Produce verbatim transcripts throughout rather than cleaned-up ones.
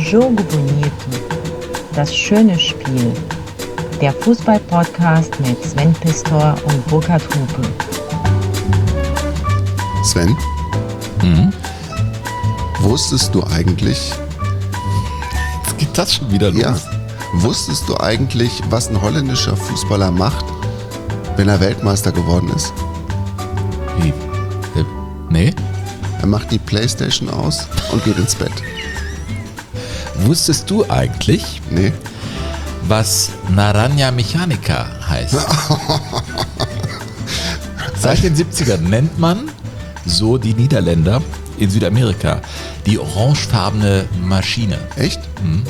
Jogo Bonito, das schöne Spiel. Der Fußball-Podcast mit Sven Pistor und Burkhard Hupe. Sven, Mhm. wusstest du eigentlich, Jetzt geht das schon wieder los. ja, wusstest du eigentlich, was ein holländischer Fußballer macht, wenn er Weltmeister geworden ist? Wie? Äh, nee? Er macht die Playstation aus und geht ins Bett. Wusstest du eigentlich, Nee? was Naranja Mechanica heißt? Seit den siebzigern nennt man, so die Niederländer in Südamerika, die orangefarbene Maschine. Echt?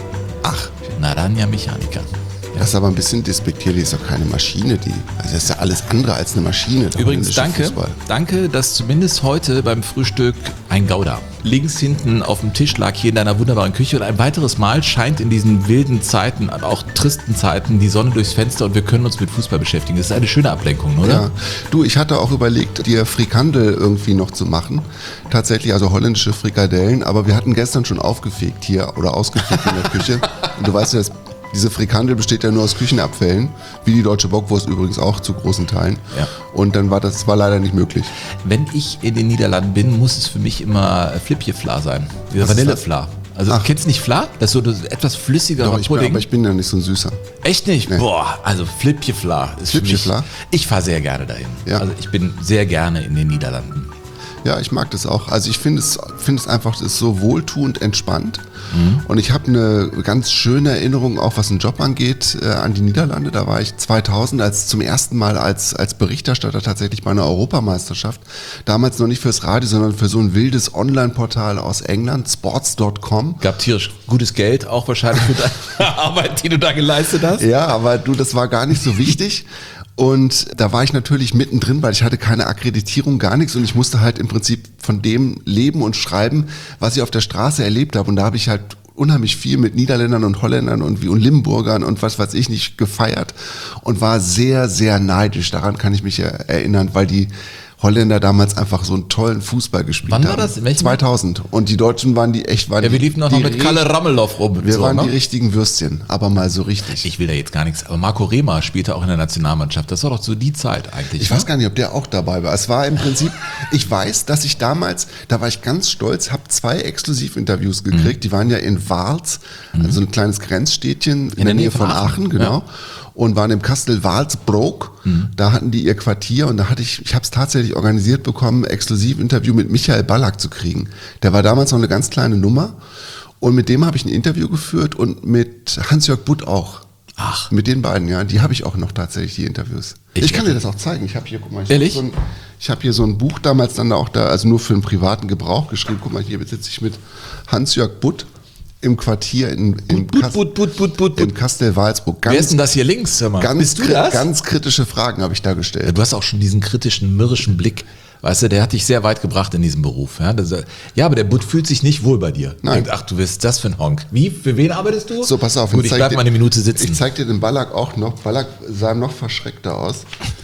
Ach, Naranja Mechanica. das ist aber ein bisschen despektierlich, ist doch keine Maschine, die. Also das ist ja alles andere als eine Maschine. der Übrigens, holländische danke, Fußball. danke, dass zumindest heute beim Frühstück ein Gouda links hinten auf dem Tisch lag, hier in deiner wunderbaren Küche. Und ein weiteres Mal scheint in diesen wilden Zeiten, aber auch tristen Zeiten, die Sonne durchs Fenster und wir können uns mit Fußball beschäftigen. Das ist eine schöne Ablenkung, oder? Ja, du, ich hatte auch überlegt, dir Frikandel irgendwie noch zu machen. Tatsächlich, also holländische Frikadellen, aber wir hatten gestern schon aufgefegt hier oder ausgefegt in der Küche. Und du weißt ja, das, diese Frikandel besteht ja nur aus Küchenabfällen, wie die deutsche Bockwurst übrigens auch zu großen Teilen. Ja. Und dann war das war leider nicht möglich. Wenn ich in den Niederlanden bin, muss es für mich immer Flipje-Fla sein. Dieser Was ist Vanillefla. Also Ach. kennst du nicht Fla? Das ist so ein etwas flüssigerer Doch, ich bin, Pudding. aber ich bin ja nicht so ein Süßer. Echt nicht? Nee. Boah, also Flipje-Fla ist für mich. Flipje-Fla? Ich fahre sehr gerne dahin. Ja. Also ich bin sehr gerne in den Niederlanden. Ja, ich mag das auch. Also ich finde es, finde es einfach, es ist so wohltuend entspannt. Mhm. Und ich habe eine ganz schöne Erinnerung, auch was den Job angeht, äh, an die Niederlande. Da war ich zweitausend als zum ersten Mal als, als Berichterstatter tatsächlich bei einer Europameisterschaft. Damals noch nicht fürs Radio, sondern für so ein wildes Online-Portal aus England, sports Punkt com. Gab tierisch gutes Geld, auch wahrscheinlich für deine Arbeit, die du da geleistet hast. Ja, aber du, das war gar nicht so wichtig. Und da war ich natürlich mittendrin, weil ich hatte keine Akkreditierung, gar nichts. Und ich musste halt im Prinzip von dem leben und schreiben, was ich auf der Straße erlebt habe. Und da habe ich halt unheimlich viel mit Niederländern und Holländern und, wie und Limburgern und was weiß ich nicht gefeiert. Und war sehr, sehr neidisch. Daran kann ich mich ja erinnern, weil die Holländer damals einfach so einen tollen Fußball gespielt haben. Wann war das? In welchem zweitausend. Und die Deutschen waren die echt, waren Ja, wir die, liefen auch die noch mit Kalle richt- Rammelhoff rum. Wir so, waren ne? die richtigen Würstchen, aber mal so richtig. Ich will da jetzt gar nichts, aber Marco Rehmer spielte auch in der Nationalmannschaft. Das war doch so die Zeit eigentlich. Ich ne? weiß gar nicht, ob der auch dabei war. Es war im Prinzip, ich weiß, dass ich damals, da war ich ganz stolz, habe zwei Exklusivinterviews gekriegt. Die waren ja in Wals, also ein kleines Grenzstädtchen in, der Nähe von Aachen, genau. Ja. Und waren im Kastel Walsbroek. Da hatten die ihr Quartier und da hatte ich, ich habe es tatsächlich organisiert bekommen, Exklusivinterview mit Michael Ballack zu kriegen. Der war damals noch eine ganz kleine Nummer und mit dem habe ich ein Interview geführt und mit Hans-Jörg Butt auch. Ach. Mit den beiden, ja, die habe ich auch noch tatsächlich, die Interviews. Ich, Ich kann dir hätte- das auch zeigen. Ich habe hier, guck mal, ich Ehrlich? habe so ein, ich hab hier so ein Buch damals dann auch da, also nur für den privaten Gebrauch geschrieben. Guck mal, hier sitze ich mit Hans-Jörg Butt im Quartier in, in, Butt, Kas- Butt, Butt, Butt, Butt, im Butt. Kastel Walsburg. Wer ist denn das hier links? Hör mal. ganz, Bist du kri- das? ganz kritische Fragen habe ich da Ja, gestellt. du hast auch schon diesen kritischen, mürrischen Blick. Weißt du, der hat dich sehr weit gebracht in diesem Beruf. Ja, das, ja aber der Butt fühlt sich nicht wohl bei dir. Nein. Denkt, ach, du bist das für ein Honk. Wie? Für wen arbeitest du? So, pass auf. Gut, jetzt ich zeig bleib dir- mal eine Minute sitzen. Ich zeig dir den Ballack auch noch. Ballack sah noch verschreckter aus.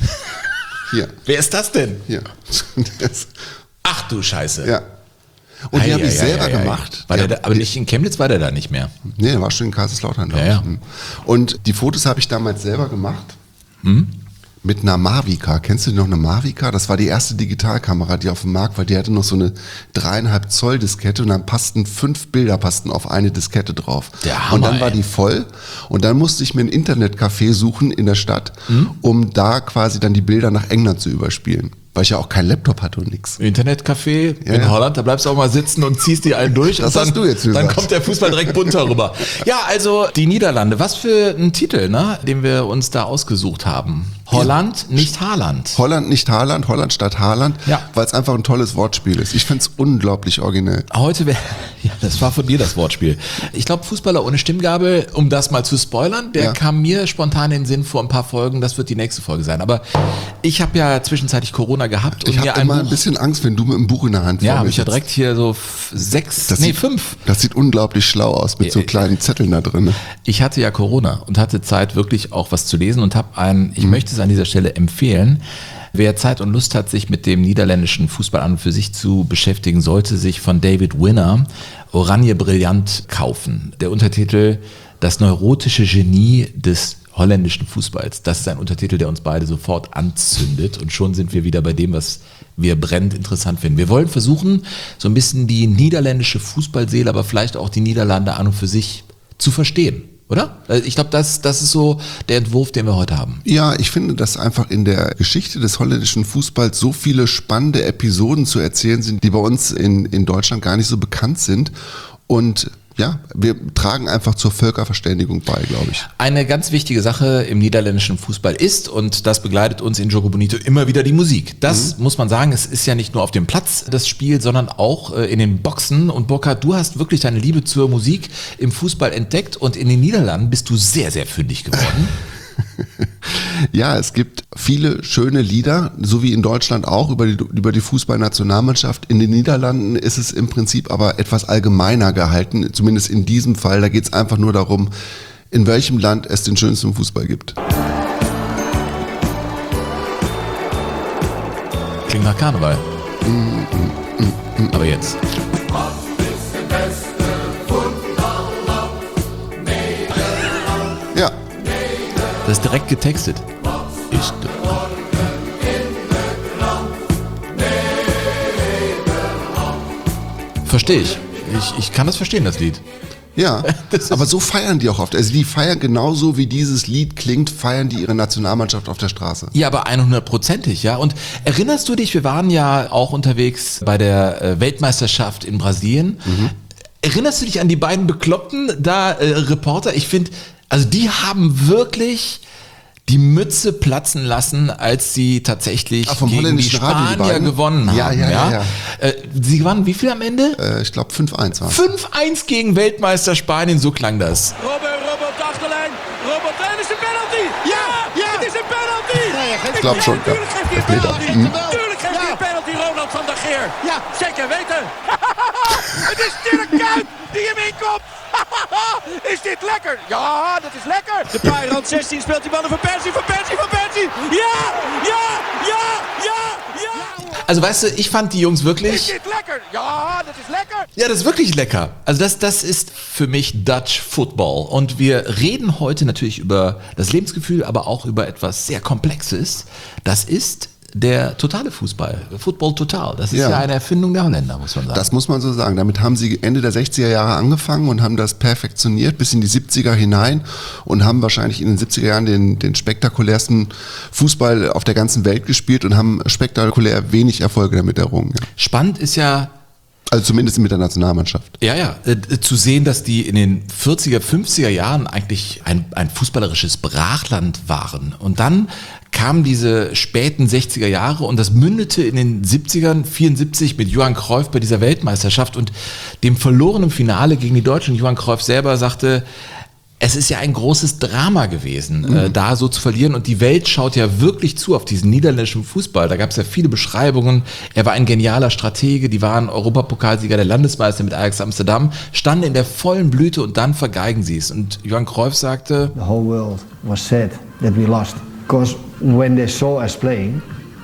Hier, Wer ist das denn? hier. Das, Ach du Scheiße. ja. Und die Ei, habe ich ei, selber ei, ei, ei. gemacht. War Die der hab- da, aber nicht in Chemnitz war der da nicht mehr. Nee, der war schon in Kaiserslautern, glaube Ja, ich. ja. Und die Fotos habe ich damals selber gemacht. Hm? Mit einer Mavica. Kennst du noch eine Mavica? Das war die erste Digitalkamera, die auf dem Markt war. Die hatte noch so eine dreieinhalb Zoll Diskette und dann passten fünf Bilder passten auf eine Diskette drauf. Der Hammer, und dann war ey. die voll. Und dann musste ich mir ein Internetcafé suchen in der Stadt, Hm? um da quasi dann die Bilder nach England zu überspielen. Weil ich ja auch keinen Laptop hatte und nix. Internetcafé Ja, in ja. Holland, da bleibst du auch mal sitzen und ziehst die einen durch. Das und dann, hast du jetzt Dann gesagt. kommt der Fußball direkt bunter rüber. Ja, also die Niederlande. Was für ein Titel, ne, den wir uns da ausgesucht haben. Holland, nicht Haaland. Holland nicht Haaland, Holland statt Haaland, Ja. weil es einfach ein tolles Wortspiel ist. Ich finde es unglaublich originell. Heute wäre, ja, das war von dir das Wortspiel. Ich glaube, Fußballer ohne Stimmgabel, um das mal zu spoilern, der Ja. kam mir spontan in den Sinn vor ein paar Folgen. Das wird die nächste Folge sein. Aber ich habe ja zwischenzeitlich Corona gehabt und Ich mir habe ein immer ein Buch. bisschen Angst, wenn du mit einem Buch in der Hand Ja, vor habe mir ich ja sitzt. direkt hier so f- sechs, Das nee, sieht, fünf. Das sieht unglaublich schlau aus mit so Ja, kleinen Zetteln da drin. Ich hatte ja Corona und hatte Zeit, wirklich auch was zu lesen und habe ein, ich möchte es an dieser Stelle empfehlen, Wer Zeit und Lust hat, sich mit dem niederländischen Fußball an und für sich zu beschäftigen, sollte sich von David Winner Oranje Brillant kaufen. Der Untertitel Das neurotische Genie des holländischen Fußballs. Das ist ein Untertitel, der uns beide sofort anzündet und schon sind wir wieder bei dem, was wir brennend interessant finden. Wir wollen versuchen, so ein bisschen die niederländische Fußballseele, aber vielleicht auch die Niederlande an und für sich zu verstehen. Oder? Ich glaube, das, das ist so der Entwurf, den wir heute haben. Ja, ich finde, dass einfach in der Geschichte des holländischen Fußballs so viele spannende Episoden zu erzählen sind, die bei uns in, in Deutschland gar nicht so bekannt sind. Und ja, wir tragen einfach zur Völkerverständigung bei, glaube ich. Eine ganz wichtige Sache im niederländischen Fußball ist, und das begleitet uns in Jogo Bonito immer wieder, die Musik. Das mhm. muss man sagen, es ist ja nicht nur auf dem Platz das Spiel, sondern auch in den Boxen. Und Burkhard, du hast wirklich deine Liebe zur Musik im Fußball entdeckt und in den Niederlanden bist du sehr, sehr fündig geworden. Ja, es gibt viele schöne Lieder, so wie in Deutschland auch, über die, über die Fußballnationalmannschaft. In den Niederlanden ist es im Prinzip aber etwas allgemeiner gehalten, zumindest in diesem Fall. Da geht es einfach nur darum, in welchem Land es den schönsten Fußball gibt. Klingt nach Karneval. Mm, mm, mm, mm. Aber jetzt. Ja. Das ist direkt getextet. Ist Verstehe ich. ich. Ich kann das verstehen, das Lied. Ja, das aber so feiern die auch oft. Also die feiern genauso, wie dieses Lied klingt, feiern die ihre Nationalmannschaft auf der Straße. Ja, aber hundertprozentig, ja. Und erinnerst du dich, wir waren ja auch unterwegs bei der Weltmeisterschaft in Brasilien. Mhm. Erinnerst du dich an die beiden bekloppten da äh, Reporter? Ich finde, also die haben wirklich die Mütze platzen lassen, als sie tatsächlich Ach, vom gegen die Spanier Radio, die gewonnen haben. Ja, ja, ja. ja. Äh, sie gewannen wie viel am Ende? Äh, ich glaube fünf eins war es. fünf eins gegen Weltmeister Spanien, so klang das. Robben, Robben op de achterlijn. Robben, en het is een penalty. Ja, ja, het is een penalty. Ich glaube schon. Ja. Tuurlijk geeft hij een penalty. Hm. Tuurlijk geeft hij een penalty, Ronald van der Geer. Ja, zeker weten. Het is Dirk Kuyt die hem inkomt. Is dit lekker? Ja, dat is lekker. De paai rand zestien speelt die bal van Persie, van Persie, van Persie. Ja, ja, ja, ja, ja. Also weißt du, ich fand die Jungs wirklich... Is dit lekker? Ja, dat is lekker. Ja, das ist wirklich lecker. Also das, das ist für mich Dutch Football. Und wir reden heute natürlich über das Lebensgefühl, aber auch über etwas sehr Komplexes. Das ist der totale Fußball, Football total. Das ist ja. ja eine Erfindung der Holländer, muss man sagen. Das muss man so sagen. Damit haben sie Ende der sechziger Jahre angefangen und haben das perfektioniert bis in die siebziger hinein und haben wahrscheinlich in den siebziger Jahren den, den spektakulärsten Fußball auf der ganzen Welt gespielt und haben spektakulär wenig Erfolge damit errungen. Ja. Spannend ist ja, also zumindest mit der Nationalmannschaft. Ja, ja. Äh, zu sehen, dass die in den vierziger, fünfziger Jahren eigentlich ein, ein fußballerisches Brachland waren. Und dann kamen diese späten sechziger Jahre und das mündete in den siebzigern, vierundsiebzig mit Johan Cruyff bei dieser Weltmeisterschaft und dem verlorenen Finale gegen die Deutschen. Johan Cruyff selber sagte, es ist ja ein großes Drama gewesen, mhm. äh, da so zu verlieren. Und die Welt schaut ja wirklich zu auf diesen niederländischen Fußball. Da gab es ja viele Beschreibungen. Er war ein genialer Stratege. Die waren Europapokalsieger, der Landesmeister mit Ajax Amsterdam, standen in der vollen Blüte und dann vergeigen sie es. Und Johan Cruyff sagte, The whole world was sad that we lost. Because when they saw us playing,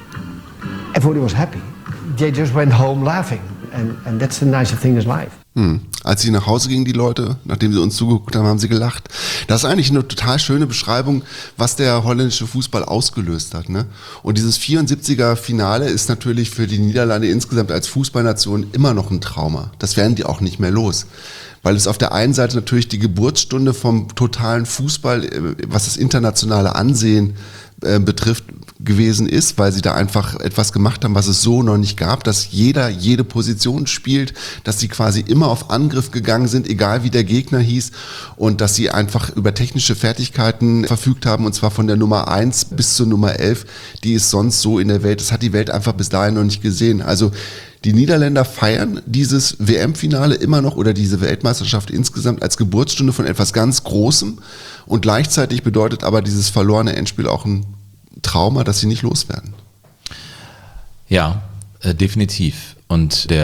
everybody was happy. They just went home laughing. And, and that's the nicest thing in life. Hm. Als sie nach Hause gingen, die Leute, nachdem sie uns zugeguckt haben, haben sie gelacht. Das ist eigentlich eine total schöne Beschreibung, was der holländische Fußball ausgelöst hat. Ne? Und dieses vierundsiebziger Finale ist natürlich für die Niederlande insgesamt als Fußballnation immer noch ein Trauma. Das werden die auch nicht mehr los. Weil es auf der einen Seite natürlich die Geburtsstunde vom totalen Fußball, was das internationale Ansehen äh, betrifft, gewesen ist, weil sie da einfach etwas gemacht haben, was es so noch nicht gab, dass jeder jede Position spielt, dass sie quasi immer auf Angriff gegangen sind, egal wie der Gegner hieß, und dass sie einfach über technische Fertigkeiten verfügt haben, und zwar von der Nummer eins bis zur Nummer elf, die es sonst so in der Welt, das hat die Welt einfach bis dahin noch nicht gesehen. Also die Niederländer feiern dieses W M-Finale immer noch oder diese Weltmeisterschaft insgesamt als Geburtsstunde von etwas ganz Großem, und gleichzeitig bedeutet aber dieses verlorene Endspiel auch ein Trauma, das sie nicht loswerden. Ja, äh, definitiv. Und der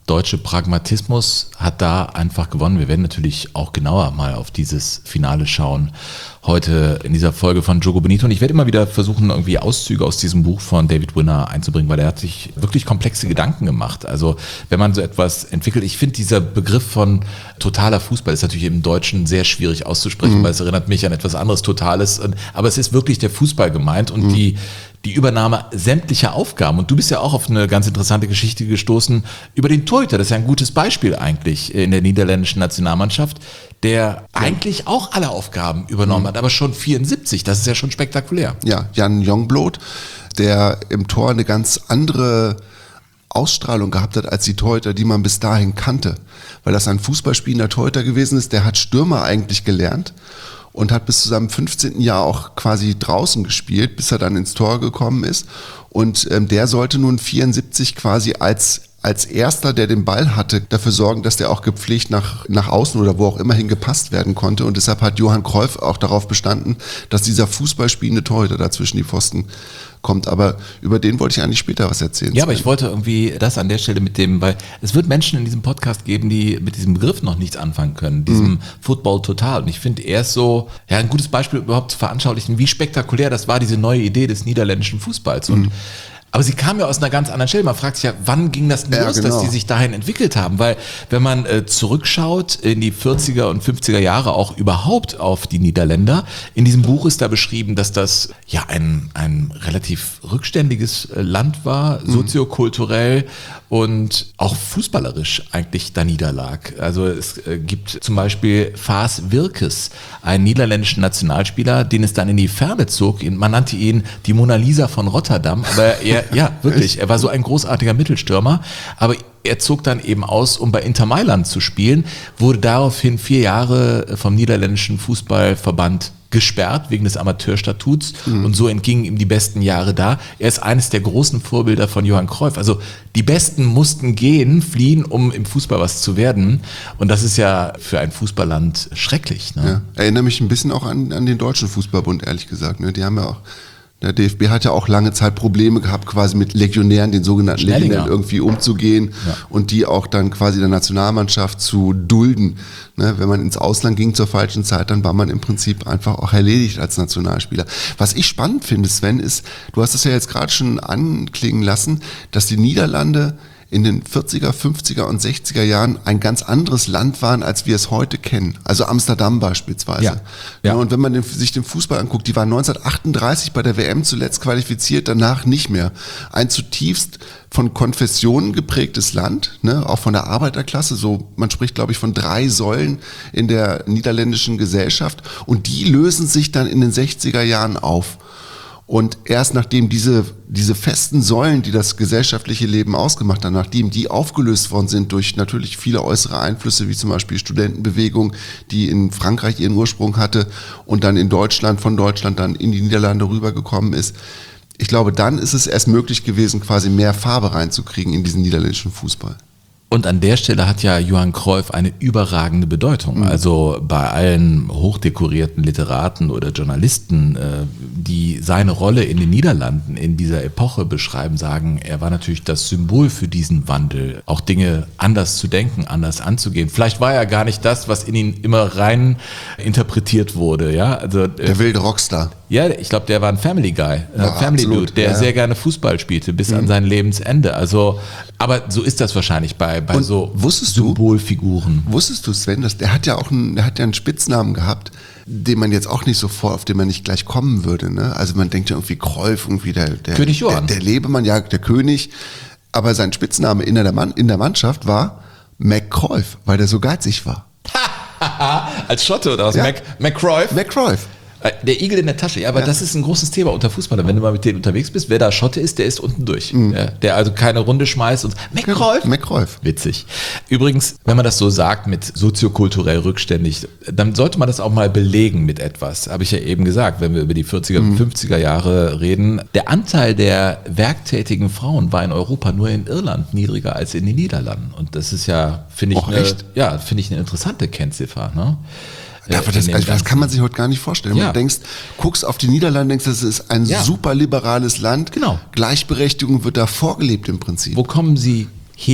deutsche Pragmatismus hat da einfach gewonnen. Wir werden natürlich auch genauer mal auf dieses Finale schauen heute in dieser Folge von Jogo Bonito. Und ich werde immer wieder versuchen, irgendwie Auszüge aus diesem Buch von David Winner einzubringen, weil er hat sich wirklich komplexe Gedanken gemacht. Also wenn man so etwas entwickelt, ich finde dieser Begriff von totaler Fußball ist natürlich im Deutschen sehr schwierig auszusprechen, mhm. weil es erinnert mich an etwas anderes Totales. Aber es ist wirklich der Fußball gemeint und mhm. die die Übernahme sämtlicher Aufgaben. Und du bist ja auch auf eine ganz interessante Geschichte gestoßen über den Torhüter. Das ist ja ein gutes Beispiel eigentlich in der niederländischen Nationalmannschaft, der ja. eigentlich auch alle Aufgaben übernommen mhm. hat, aber schon vierundsiebzig. Das ist ja schon spektakulär. Ja, Jan Jongbloed, der im Tor eine ganz andere Ausstrahlung gehabt hat als die Torhüter, die man bis dahin kannte. Weil das ein fußballspielender Torhüter gewesen ist, der hat Stürmer eigentlich gelernt und hat bis zu seinem fünfzehnten Jahr auch quasi draußen gespielt, bis er dann ins Tor gekommen ist. Und ähm, der sollte nun vierundsiebzig quasi als als Erster, der den Ball hatte, dafür sorgen, dass der auch gepflegt nach, nach außen oder wo auch immer hin gepasst werden konnte. Und deshalb hat Johann Cruyff auch darauf bestanden, dass dieser fußballspielende Torhüter dazwischen die Pfosten kommt. Aber über den wollte ich eigentlich später was erzählen. Ja, aber ich wollte irgendwie das an der Stelle mit dem, weil es wird Menschen in diesem Podcast geben, die mit diesem Begriff noch nichts anfangen können, diesem mhm. Football total. Und ich finde, er ist so, ja, ein gutes Beispiel überhaupt zu veranschaulichen, wie spektakulär das war, diese neue Idee des niederländischen Fußballs. Und mhm. aber sie kam ja aus einer ganz anderen Stelle. Man fragt sich ja, wann ging das denn ja, los, genau. dass die sich dahin entwickelt haben? Weil wenn man äh, zurückschaut in die vierziger und fünfziger Jahre auch überhaupt auf die Niederländer, in diesem Buch ist da beschrieben, dass das ja ein, ein relativ rückständiges äh, Land war, mhm. soziokulturell und auch fußballerisch eigentlich da niederlag. Also es äh, gibt zum Beispiel Vaas Wirkes, einen niederländischen Nationalspieler, den es dann in die Ferne zog. Man nannte ihn die Mona Lisa von Rotterdam, aber er ja, wirklich. Er war so ein großartiger Mittelstürmer, aber er zog dann eben aus, um bei Inter Mailand zu spielen, wurde daraufhin vier Jahre vom niederländischen Fußballverband gesperrt wegen des Amateurstatuts mhm. und so entgingen ihm die besten Jahre da. Er ist eines der großen Vorbilder von Johann Cruyff. Also die Besten mussten gehen, fliehen, um im Fußball was zu werden. Und das ist ja für ein Fußballland schrecklich. Ne? Ja, erinnere mich ein bisschen auch an, an den Deutschen Fußballbund, ehrlich gesagt. Ne? Die haben ja auch Der D F B hat ja auch lange Zeit Probleme gehabt, quasi mit Legionären, den sogenannten Schnellinger. Legionären irgendwie umzugehen ja. und die auch dann quasi der Nationalmannschaft zu dulden. Ne, wenn man ins Ausland ging zur falschen Zeit, dann war man im Prinzip einfach auch erledigt als Nationalspieler. Was ich spannend finde, Sven, ist, du hast es ja jetzt gerade schon anklingen lassen, dass die Niederlande in den vierziger, fünfziger und sechziger Jahren ein ganz anderes Land waren, als wir es heute kennen. Also Amsterdam beispielsweise. Ja. Ja. Und wenn man den, sich den Fußball anguckt, die waren neunzehnhundertachtunddreißig bei der W M zuletzt qualifiziert, danach nicht mehr. Ein zutiefst von Konfessionen geprägtes Land, ne, auch von der Arbeiterklasse. So, man spricht, glaube ich, von drei Säulen in der niederländischen Gesellschaft. Und die lösen sich dann in den sechziger Jahren auf. Und erst nachdem diese, diese festen Säulen, die das gesellschaftliche Leben ausgemacht haben, nachdem die aufgelöst worden sind durch natürlich viele äußere Einflüsse, wie zum Beispiel Studentenbewegung, die in Frankreich ihren Ursprung hatte und dann in Deutschland, von Deutschland dann in die Niederlande rübergekommen ist, ich glaube, dann ist es erst möglich gewesen, quasi mehr Farbe reinzukriegen in diesen niederländischen Fußball. Und an der Stelle hat ja Johann Cruyff eine überragende Bedeutung. Mhm. Also bei allen hochdekorierten Literaten oder Journalisten, die seine Rolle in den Niederlanden in dieser Epoche beschreiben, sagen, er war natürlich das Symbol für diesen Wandel, auch Dinge anders zu denken, anders anzugehen. Vielleicht war er gar nicht das, was in ihn immer rein interpretiert wurde. Ja, also der wilde Rockstar. Ja, ich glaube, der war ein Family Guy, ja, Family absolut. Dude, der ja, sehr ja. gerne Fußball spielte bis mhm. an sein Lebensende. Also, aber so ist das wahrscheinlich bei, bei so wusstest Symbolfiguren. Du, wusstest du, Sven, dass der hat ja auch einen, der hat ja einen Spitznamen gehabt, den man jetzt auch nicht so vor, auf den man nicht gleich kommen würde. Ne? Also man denkt ja irgendwie Cruyff, irgendwie der, der, König Johann. Der, der Lebemann, ja, der König. Aber sein Spitzname in der, Mann, in der Mannschaft war McCruyff, weil der so geizig war. Als Schotte oder was? Ja. Mac, McCruyff? McCruyff. Der Igel in der Tasche, ja, aber ja. das ist ein großes Thema unter Fußballern. Wenn du mal mit denen unterwegs bist, wer da Schotte ist, der ist unten durch. Mhm. Ja, der also keine Runde schmeißt und McCruyff. McCruyff. Witzig. Übrigens, wenn man das so sagt mit soziokulturell rückständig, dann sollte man das auch mal belegen mit etwas. Habe ich ja eben gesagt, wenn wir über die vierziger, mhm. fünfziger Jahre reden. Der Anteil der werktätigen Frauen war in Europa nur in Irland niedriger als in den Niederlanden. Und das ist ja, finde ich, Och, eine, echt? ja, finde ich eine interessante Kennziffer, ne? Ja, aber das, also das kann man sich heute gar nicht vorstellen. Ja. Du denkst, guckst auf die Niederlande, denkst, das ist ein ja. super liberales Land. Genau. Gleichberechtigung wird da vorgelebt im Prinzip. Wo kommen sie her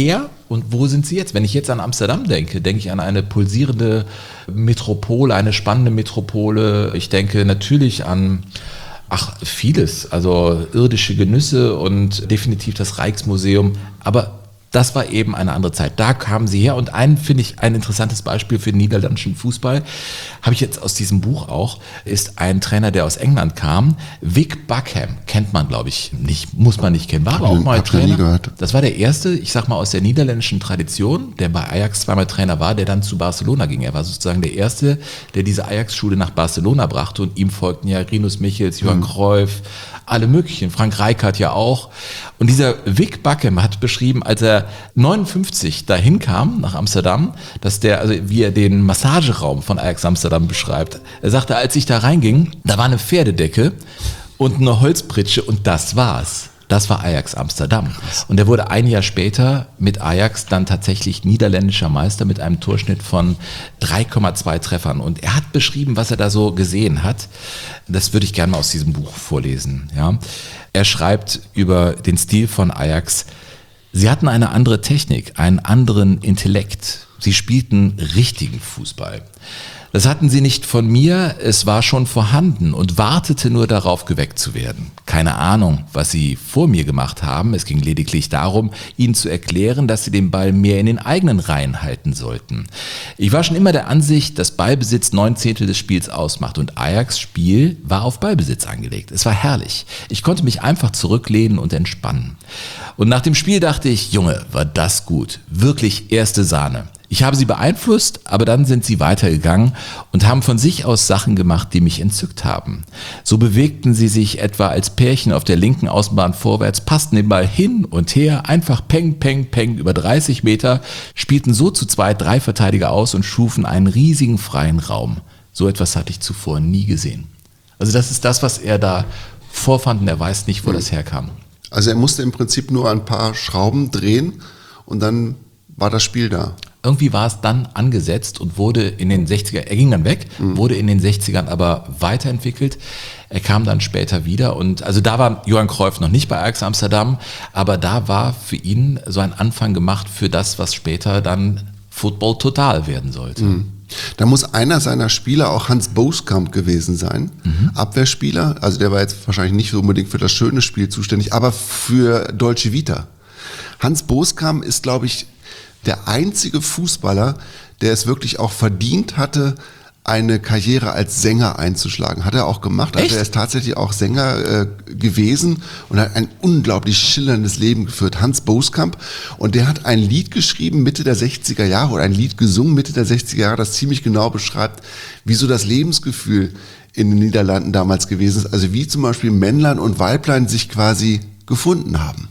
Und wo sind sie jetzt? Wenn ich jetzt an Amsterdam denke, denke ich an eine pulsierende Metropole, eine spannende Metropole. Ich denke natürlich an, ach, vieles, also irdische Genüsse und definitiv das Rijksmuseum. Aber das war eben eine andere Zeit. Da kamen sie her und ein, finde ich, ein interessantes Beispiel für den niederländischen Fußball, habe ich jetzt aus diesem Buch auch, ist ein Trainer, der aus England kam. Vic Buckham, kennt man, glaube ich, nicht, muss man nicht kennen, war aber auch mal Trainer. Das war der erste, ich sag mal, aus der niederländischen Tradition, der bei Ajax zweimal Trainer war, der dann zu Barcelona ging. Er war sozusagen der erste, der diese Ajax-Schule nach Barcelona brachte und ihm folgten ja Rinus Michels, Johan mhm. Cruyff, alle möglichen, Frank Rijkaard ja auch. Und dieser Vic Buckham hat beschrieben, als er neunundfünfzig dahin kam, nach Amsterdam, dass der, also wie er den Massageraum von Ajax Amsterdam beschreibt. Er sagte, als ich da reinging, da war eine Pferdedecke und eine Holzpritsche und das war's. Das war Ajax Amsterdam. Und er wurde ein Jahr später mit Ajax dann tatsächlich niederländischer Meister mit einem Torschnitt von drei Komma zwei Treffern. Und er hat beschrieben, was er da so gesehen hat. Das würde ich gerne mal aus diesem Buch vorlesen. Ja. Er schreibt über den Stil von Ajax: Sie hatten eine andere Technik, einen anderen Intellekt. Sie spielten richtigen Fußball. Das hatten sie nicht von mir, es war schon vorhanden und wartete nur darauf, geweckt zu werden. Keine Ahnung, was sie vor mir gemacht haben. Es ging lediglich darum, ihnen zu erklären, dass sie den Ball mehr in den eigenen Reihen halten sollten. Ich war schon immer der Ansicht, dass Ballbesitz neun Zehntel des Spiels ausmacht und Ajax' Spiel war auf Ballbesitz angelegt. Es war herrlich. Ich konnte mich einfach zurücklehnen und entspannen. Und nach dem Spiel dachte ich, Junge, war das gut. Wirklich erste Sahne. Ich habe sie beeinflusst, aber dann sind sie weitergegangen und haben von sich aus Sachen gemacht, die mich entzückt haben. So bewegten sie sich etwa als Pärchen auf der linken Außenbahn vorwärts, passten den Ball hin und her, einfach peng, peng, peng über dreißig Meter, spielten so zu zweit drei Verteidiger aus und schufen einen riesigen freien Raum. So etwas hatte ich zuvor nie gesehen. Also das ist das, was er da vorfand und er weiß nicht, wo das herkam. Also er musste im Prinzip nur ein paar Schrauben drehen und dann war das Spiel da. Irgendwie war es dann angesetzt und wurde in den sechziger, er ging dann weg, mhm. wurde in den sechzigern aber weiterentwickelt. Er kam dann später wieder und also da war Johan Cruyff noch nicht bei Ajax Amsterdam, aber da war für ihn so ein Anfang gemacht für das, was später dann Football Total werden sollte. Mhm. Da muss einer seiner Spieler auch Hans Boskamp gewesen sein, mhm. Abwehrspieler, also der war jetzt wahrscheinlich nicht so unbedingt für das schöne Spiel zuständig, aber für Dolce Vita. Hans Boskamp ist, glaube ich, der einzige Fußballer, der es wirklich auch verdient hatte, eine Karriere als Sänger einzuschlagen. Hat er auch gemacht. Also er ist tatsächlich auch Sänger äh, gewesen und hat ein unglaublich schillerndes Leben geführt. Hans Boskamp. Und der hat ein Lied geschrieben Mitte der sechziger Jahre oder ein Lied gesungen Mitte der sechziger Jahre, das ziemlich genau beschreibt, wie so das Lebensgefühl in den Niederlanden damals gewesen ist. Also wie zum Beispiel Männlein und Weiblein sich quasi gefunden haben.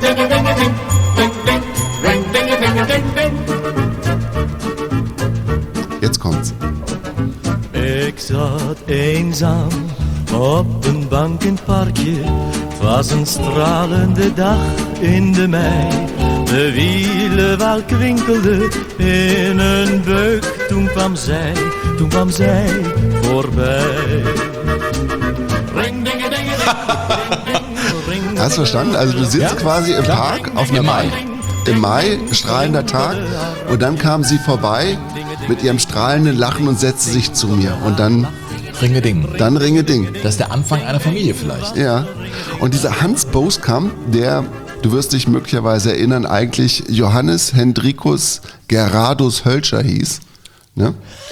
Jetzt kommt's. Ik zat eenzaam op een bank in het parkje. Het was een stralende dag in de mei. De wielenwal kwinkelde in een beuk. Toen kwam zij, toen kwam zij voorbij. Ring, dinge, dinge, ding. Hast du verstanden? Also du sitzt ja? quasi im Klar. Park auf einer Mai. Im Mai, strahlender Tag, und dann kam sie vorbei mit ihrem strahlenden Lachen und setzte sich zu mir. Und dann Ringe-Ding. Dann Ringe-Ding. Das ist der Anfang einer Familie vielleicht. Ja. Und dieser Hans Boskamp, der, du wirst dich möglicherweise erinnern, eigentlich Johannes Hendrikus Gerardus Hölscher hieß. Ne?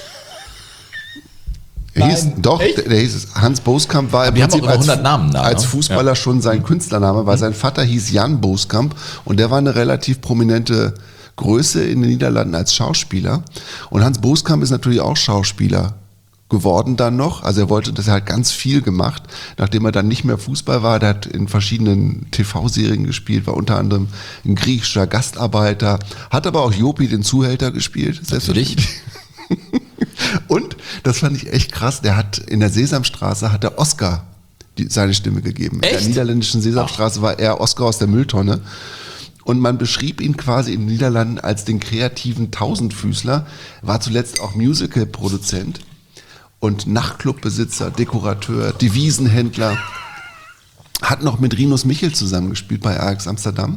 Er hieß, doch, der, der hieß es. Hans Boskamp war im Prinzip als, Namen da, als ne? Fußballer ja. schon sein Künstlername, weil sein Vater hieß Jan Boskamp und der war eine relativ prominente Größe in den Niederlanden als Schauspieler. Und Hans Boskamp ist natürlich auch Schauspieler geworden dann noch. Also er wollte, das er hat ganz viel gemacht, nachdem er dann nicht mehr Fußball war. Der hat in verschiedenen T V-Serien gespielt, war unter anderem ein griechischer Gastarbeiter, hat aber auch Jopi den Zuhälter gespielt. Selbstverständlich. Und, das fand ich echt krass, der hat in der Sesamstraße, hat der Oscar die, seine Stimme gegeben. Echt? In der niederländischen Sesamstraße war er Oscar aus der Mülltonne. Und man beschrieb ihn quasi in den Niederlanden als den kreativen Tausendfüßler, war zuletzt auch Musical-Produzent und Nachtclubbesitzer, Dekorateur, Devisenhändler. hat noch mit Rinus Michels zusammengespielt bei Ajax Amsterdam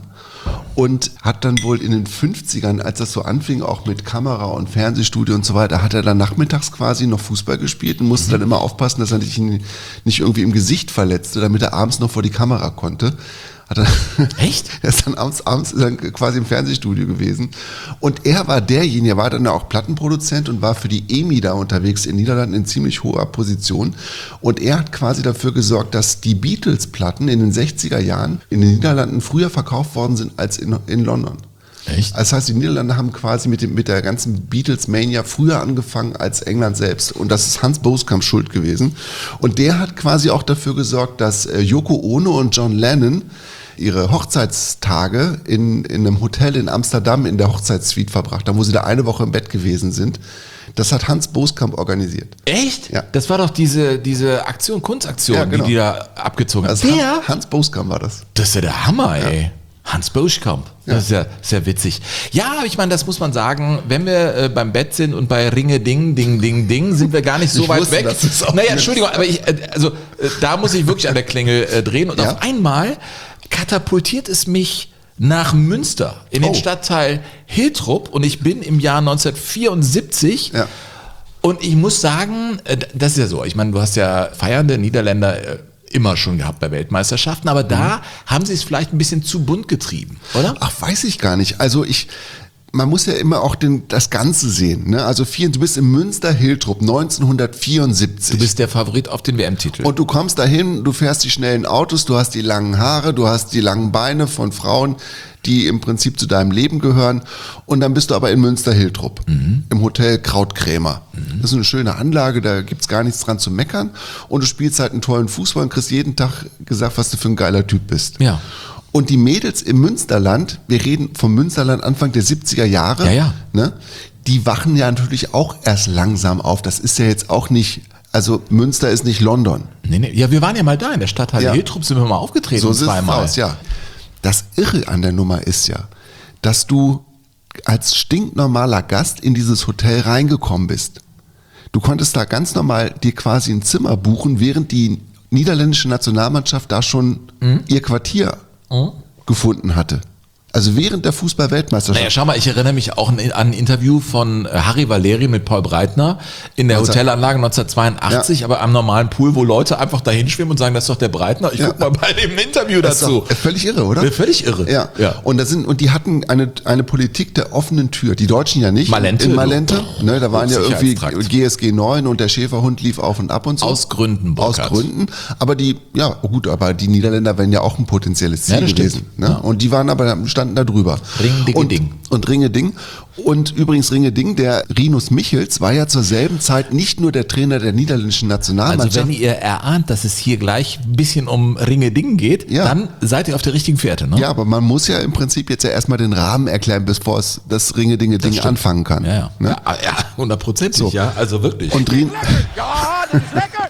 und hat dann wohl in den fünfzigern, als das so anfing, auch mit Kamera und Fernsehstudio und so weiter, hat er dann nachmittags quasi noch Fußball gespielt und musste dann immer aufpassen, dass er sich nicht irgendwie im Gesicht verletzte, damit er abends noch vor die Kamera konnte. Hat er, Echt? Er ist dann abends, abends ist dann quasi im Fernsehstudio gewesen. Und er war derjenige, er war dann auch Plattenproduzent und war für die E M I da unterwegs in den Niederlanden in ziemlich hoher Position. Und er hat quasi dafür gesorgt, dass die Beatles-Platten in den sechziger Jahren in den Niederlanden früher verkauft worden sind als in, in London. Echt? Das heißt, die Niederlande haben quasi mit, dem, mit der ganzen Beatles-Mania früher angefangen als England selbst. Und das ist Hans Boskamp schuld gewesen. Und der hat quasi auch dafür gesorgt, dass äh, Yoko Ono und John Lennon ihre Hochzeitstage in, in einem Hotel in Amsterdam in der Hochzeitssuite verbracht haben, wo sie da eine Woche im Bett gewesen sind. Das hat Hans Boskamp organisiert. Echt? Ja. Das war doch diese, diese Aktion, Kunstaktion, Ja, genau. die die da abgezogen haben. Also Hans, Hans Boskamp war das. Das ist ja der Hammer, ey. Hans Boskamp. Das Ja. ist ja sehr witzig. Ja, ich meine, das muss man sagen, wenn wir äh, beim Bett sind und bei Ringe Ding, Ding, Ding, Ding, sind wir gar nicht so Ich weit wusste, weg. dass es auch Naja, mit- Entschuldigung, aber ich, äh, also äh, da muss ich wirklich an der Klingel äh, drehen und Ja. auf einmal katapultiert es mich nach Münster in den Oh. Stadtteil Hiltrup und ich bin im Jahr neunzehnhundertvierundsiebzig. Ja. Und ich muss sagen, äh, das ist ja so, ich meine, du hast ja feiernde Niederländer äh, immer schon gehabt bei Weltmeisterschaften, aber da haben sie es vielleicht ein bisschen zu bunt getrieben, oder? Ach, weiß ich gar nicht. Also ich, man muss ja immer auch den, das Ganze sehen. Ne? Also vier, du bist in Münster-Hiltrup neunzehnhundertvierundsiebzig. Du bist der Favorit auf den W M-Titel. Und du kommst dahin, du fährst die schnellen Autos, du hast die langen Haare, du hast die langen Beine von Frauen, die im Prinzip zu deinem Leben gehören. Und dann bist du aber in Münster-Hiltrup, Mhm. im Hotel Krautkrämer. Das ist eine schöne Anlage, da gibt's gar nichts dran zu meckern. Und du spielst halt einen tollen Fußball und kriegst jeden Tag gesagt, was du für ein geiler Typ bist. Ja. Und die Mädels im Münsterland, wir reden vom Münsterland Anfang der siebziger Jahre, Ja, ja. Ne, die wachen ja natürlich auch erst langsam auf. Das ist ja jetzt auch nicht, also Münster ist nicht London. Nee, nee. Ja, wir waren ja mal da in der Stadthalle Ja. Hiltrup, sind wir mal aufgetreten So sieht es zweimal. aus, ja. Das Irre an der Nummer ist ja, dass du als stinknormaler Gast in dieses Hotel reingekommen bist. Du konntest da ganz normal dir quasi ein Zimmer buchen, während die niederländische Nationalmannschaft da schon Mhm. ihr Quartier gefunden hatte. Also während der Fußball-Weltmeisterschaft. Naja, schau mal, ich erinnere mich auch an ein Interview von äh, Harry Valeri mit Paul Breitner in der neunzehn Hotelanlage neunzehnhundertzweiundachtzig, Ja. aber am normalen Pool, wo Leute einfach dahin schwimmen und sagen, das ist doch der Breitner. Ich Ja. guck mal bei dem Interview Das ist dazu. doch völlig irre, oder? Ja, völlig irre. Ja. Ja. Und das sind und die hatten eine eine Politik der offenen Tür. Die Deutschen ja nicht. Malente, in Malente, du- ne, da waren ja irgendwie Sicherheitstrakt. G S G neun und der Schäferhund lief auf und ab und so. Aus Gründen, Aus Burkhard. Gründen. Aber die, ja gut, aber die Niederländer wären ja auch ein potenzielles Ziel Ja, das gewesen. stimmt. Ne? Ja. Und die waren aber standen da drüber. Ring, Ding, und, Ding. Und Ringe Ding. Und übrigens Ringe Ding, der Rinus Michels war ja zur selben Zeit nicht nur der Trainer der niederländischen Also Nationalmannschaft. wenn ihr erahnt, dass es hier gleich ein bisschen um Ringe Ding geht, Ja. dann seid ihr auf der richtigen Fährte, ne? Ja, aber man muss ja im Prinzip jetzt ja erstmal den Rahmen erklären, bevor es das Ringe-Dinge-Ding stimmt. anfangen kann. Ja, ja. Ne? Ja, ja, hundertprozentig, So. ja, also wirklich. Und, Rin Ja, das ist lecker.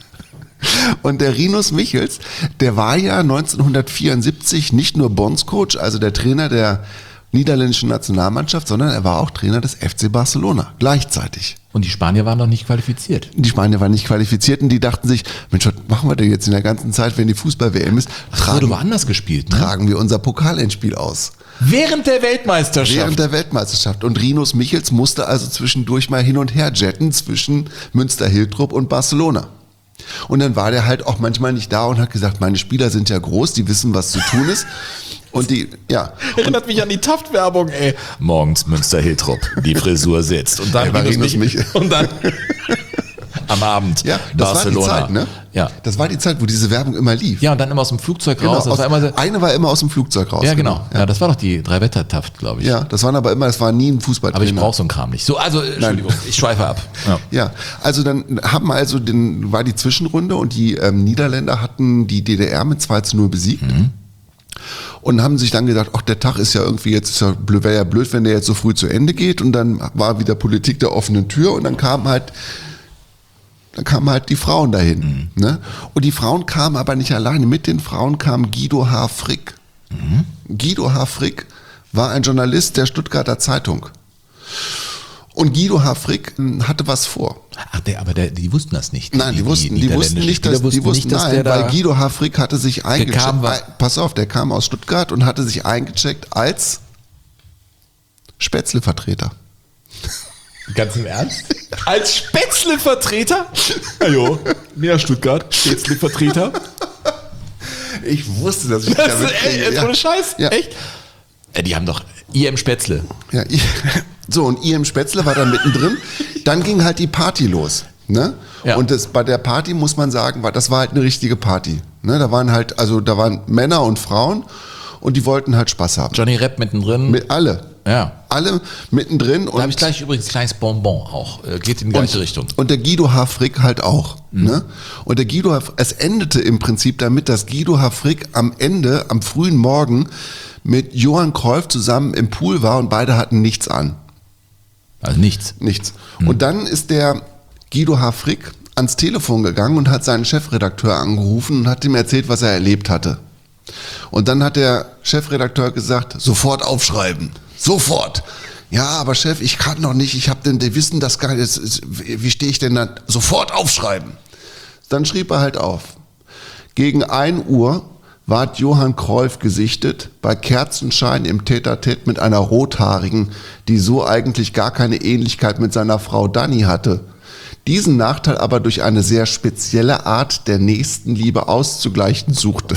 und der Rinus Michels, der war ja neunzehnhundertvierundsiebzig nicht nur Bondscoach, also der Trainer der niederländischen Nationalmannschaft, sondern er war auch Trainer des F C Barcelona, gleichzeitig. Und die Spanier waren noch nicht qualifiziert. Die Spanier waren nicht qualifiziert und die dachten sich, Mensch, was machen wir denn jetzt in der ganzen Zeit, wenn die Fußball-W M ist? Es wurde Tragen, woanders gespielt, ne? tragen wir unser Pokalendspiel aus. Während der Weltmeisterschaft. Während der Weltmeisterschaft. Und Rinus Michels musste also zwischendurch mal hin und her jetten zwischen Münster-Hiltrup und Barcelona. Und dann war der halt auch manchmal nicht da und hat gesagt, meine Spieler sind ja groß, die wissen, was zu tun ist. Und die, ja. Erinnert mich an die Taft-Werbung, ey. Morgens Münster-Hiltrup, die Frisur sitzt. Und dann Ey, war Rinus Rinus Michel. Michel. Und dann am Abend Ja, das Barcelona. war die Zeit, ne? Ja. Das war die Zeit, wo diese Werbung immer lief. Ja, und dann immer aus dem Flugzeug Genau, raus. Das aus, war immer so, eine war immer aus dem Flugzeug raus. ja, genau. Ja. das war doch die Drei-Wetter-Taft, glaube ich. Ja, das waren aber immer, das war nie ein Fußballtrainer. Aber ich brauche so einen Kram nicht. So, also, Entschuldigung, ich schweife ab. Ja. Ja, also dann haben also den, war die Zwischenrunde und die ähm, Niederländer hatten die D D R mit zwei zu null besiegt. Mhm. Und haben sich dann gedacht, ach, der Tag ist ja irgendwie jetzt, ist ja blöd, wäre ja blöd, wenn der jetzt so früh zu Ende geht. Und dann war wieder Politik der offenen Tür und dann kamen halt, dann kamen halt die Frauen dahin. Mhm. Ne? Und die Frauen kamen aber nicht alleine. Mit den Frauen kam Guido H. Frick. Mhm. Guido H. Frick war ein Journalist der Stuttgarter Zeitung. Und Guido H. Frick hm, hatte was vor. Ach, der, aber der, die wussten das nicht. Nein, die, die wussten, die, die wussten nicht, dass, wussten die wussten, nicht, dass nein, der weil da Guido Hafrick hatte sich eingecheckt. kam, war- Pass auf, der kam aus Stuttgart und hatte sich eingecheckt als Spätzle-Vertreter. Ganz im Ernst? Als Spätzle-Vertreter? Ajo, mir Stuttgart, Spätzle-Vertreter. Ich wusste, dass ich Das damit ist, ey, kriege, jetzt ja. ohne Scheiß? Ja. Echt? Ja, die haben doch I M Spätzle. Ja, I- so, und I M Spätzle war da mittendrin. Dann ging halt die Party los. Ne? Ja. Und das, bei der Party muss man sagen, war, das war halt eine richtige Party. Ne? Da waren halt, also da waren Männer und Frauen und die wollten halt Spaß haben. Johnny Rapp mittendrin. Mit alle. ja. Alle mittendrin. Da und habe ich gleich übrigens ein kleines Bonbon auch. Äh, Geht in die gleiche und, Richtung. Und der Guido Hafrick halt auch. Mhm. Ne? Und der Guido, Haf- es endete im Prinzip damit, dass Guido Hafrick am Ende, am frühen Morgen, mit Johann Cruyff zusammen im Pool war und beide hatten nichts an. Also nichts. Nichts. Mhm. Und dann ist der Guido Hafrick ans Telefon gegangen und hat seinen Chefredakteur angerufen und hat ihm erzählt, was er erlebt hatte. Und dann hat der Chefredakteur gesagt, sofort aufschreiben. Sofort. Ja, aber Chef, ich kann noch nicht, ich habe denn, die wissen das gar nicht, wie stehe ich denn da? Sofort aufschreiben. Dann schrieb er halt auf. Gegen ein Uhr ward Johann Cruyff gesichtet, bei Kerzenschein im Tête-à-Tête mit einer Rothaarigen, die so eigentlich gar keine Ähnlichkeit mit seiner Frau Dani hatte. Diesen Nachteil aber durch eine sehr spezielle Art der Nächstenliebe auszugleichen suchte.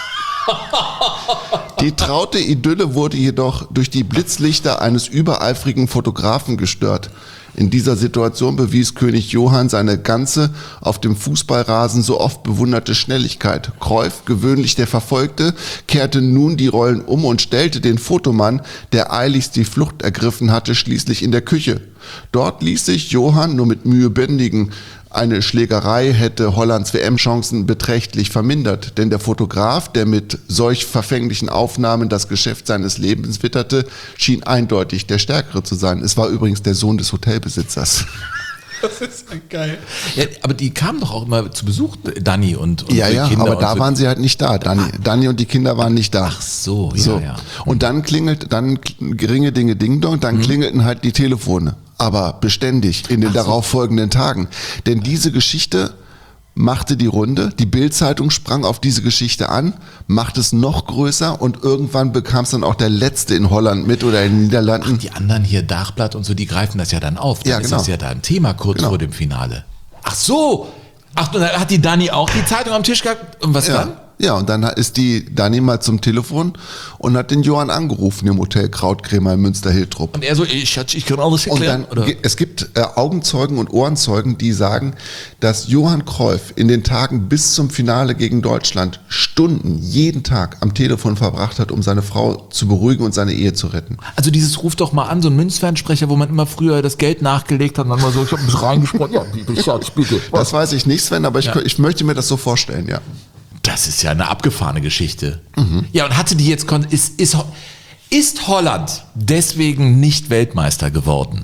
Die traute Idylle wurde jedoch durch die Blitzlichter eines übereifrigen Fotografen gestört. In dieser Situation bewies König Johann seine ganze auf dem Fußballrasen so oft bewunderte Schnelligkeit. Cruyff, gewöhnlich der Verfolgte, kehrte nun die Rollen um und stellte den Fotomann, der eiligst die Flucht ergriffen hatte, schließlich in der Küche. Dort ließ sich Johann nur mit Mühe bändigen. Eine Schlägerei hätte Hollands W M-Chancen beträchtlich vermindert, denn der Fotograf, der mit solch verfänglichen Aufnahmen das Geschäft seines Lebens witterte, schien eindeutig der Stärkere zu sein. Es war übrigens der Sohn des Hotelbesitzers. Das ist ja geil. Ja, aber die kamen doch auch immer zu Besuch, Dani und, und Ja, die ja, Kinder. aber und da so. waren sie halt nicht da. Dani, Dani und die Kinder waren nicht da. Ach so, ja, So. ja. Und dann klingelt, dann geringe Dinge Ding Dong, dann klingelten halt die Telefone. Aber beständig in den darauffolgenden Tagen. Denn diese Geschichte machte die Runde, die Bild-Zeitung sprang auf diese Geschichte an, machte es noch größer und irgendwann bekam es dann auch der Letzte in Holland mit oder in den Niederlanden. Die anderen hier, Dachblatt und so, die greifen das ja dann auf. Dann Ja, ist genau. das ja da ein Thema kurz Genau. vor dem Finale. Ach so! Ach, und dann hat die Dani auch die Zeitung am Tisch gehabt. Und was dann? Ja, ja, und dann ist die Dani mal zum Telefon und hat den Johann angerufen im Hotel Krautkrämer in Münster-Hiltrup. Und er so, ich, Schatz, ich kann alles Und erklären. dann, oder? ge- es gibt äh, Augenzeugen und Ohrenzeugen, die sagen, dass Johann Cruyff in den Tagen bis zum Finale gegen Deutschland Stunden jeden Tag am Telefon verbracht hat, um seine Frau zu beruhigen und seine Ehe zu retten. Also dieses Ruf doch mal an, so ein Münzfernsprecher, wo man immer früher das Geld nachgelegt hat und dann mal so, ich hab mich reingesprochen. Ja, bitte, Schatz, bitte. Das weiß ich nicht, Sven, aber ich, Ja. kö- ich möchte mir das so vorstellen, ja. Das ist ja eine abgefahrene Geschichte. Mhm. Ja, und hatte die jetzt, kon- ist, ist, Ho- ist Holland deswegen nicht Weltmeister geworden?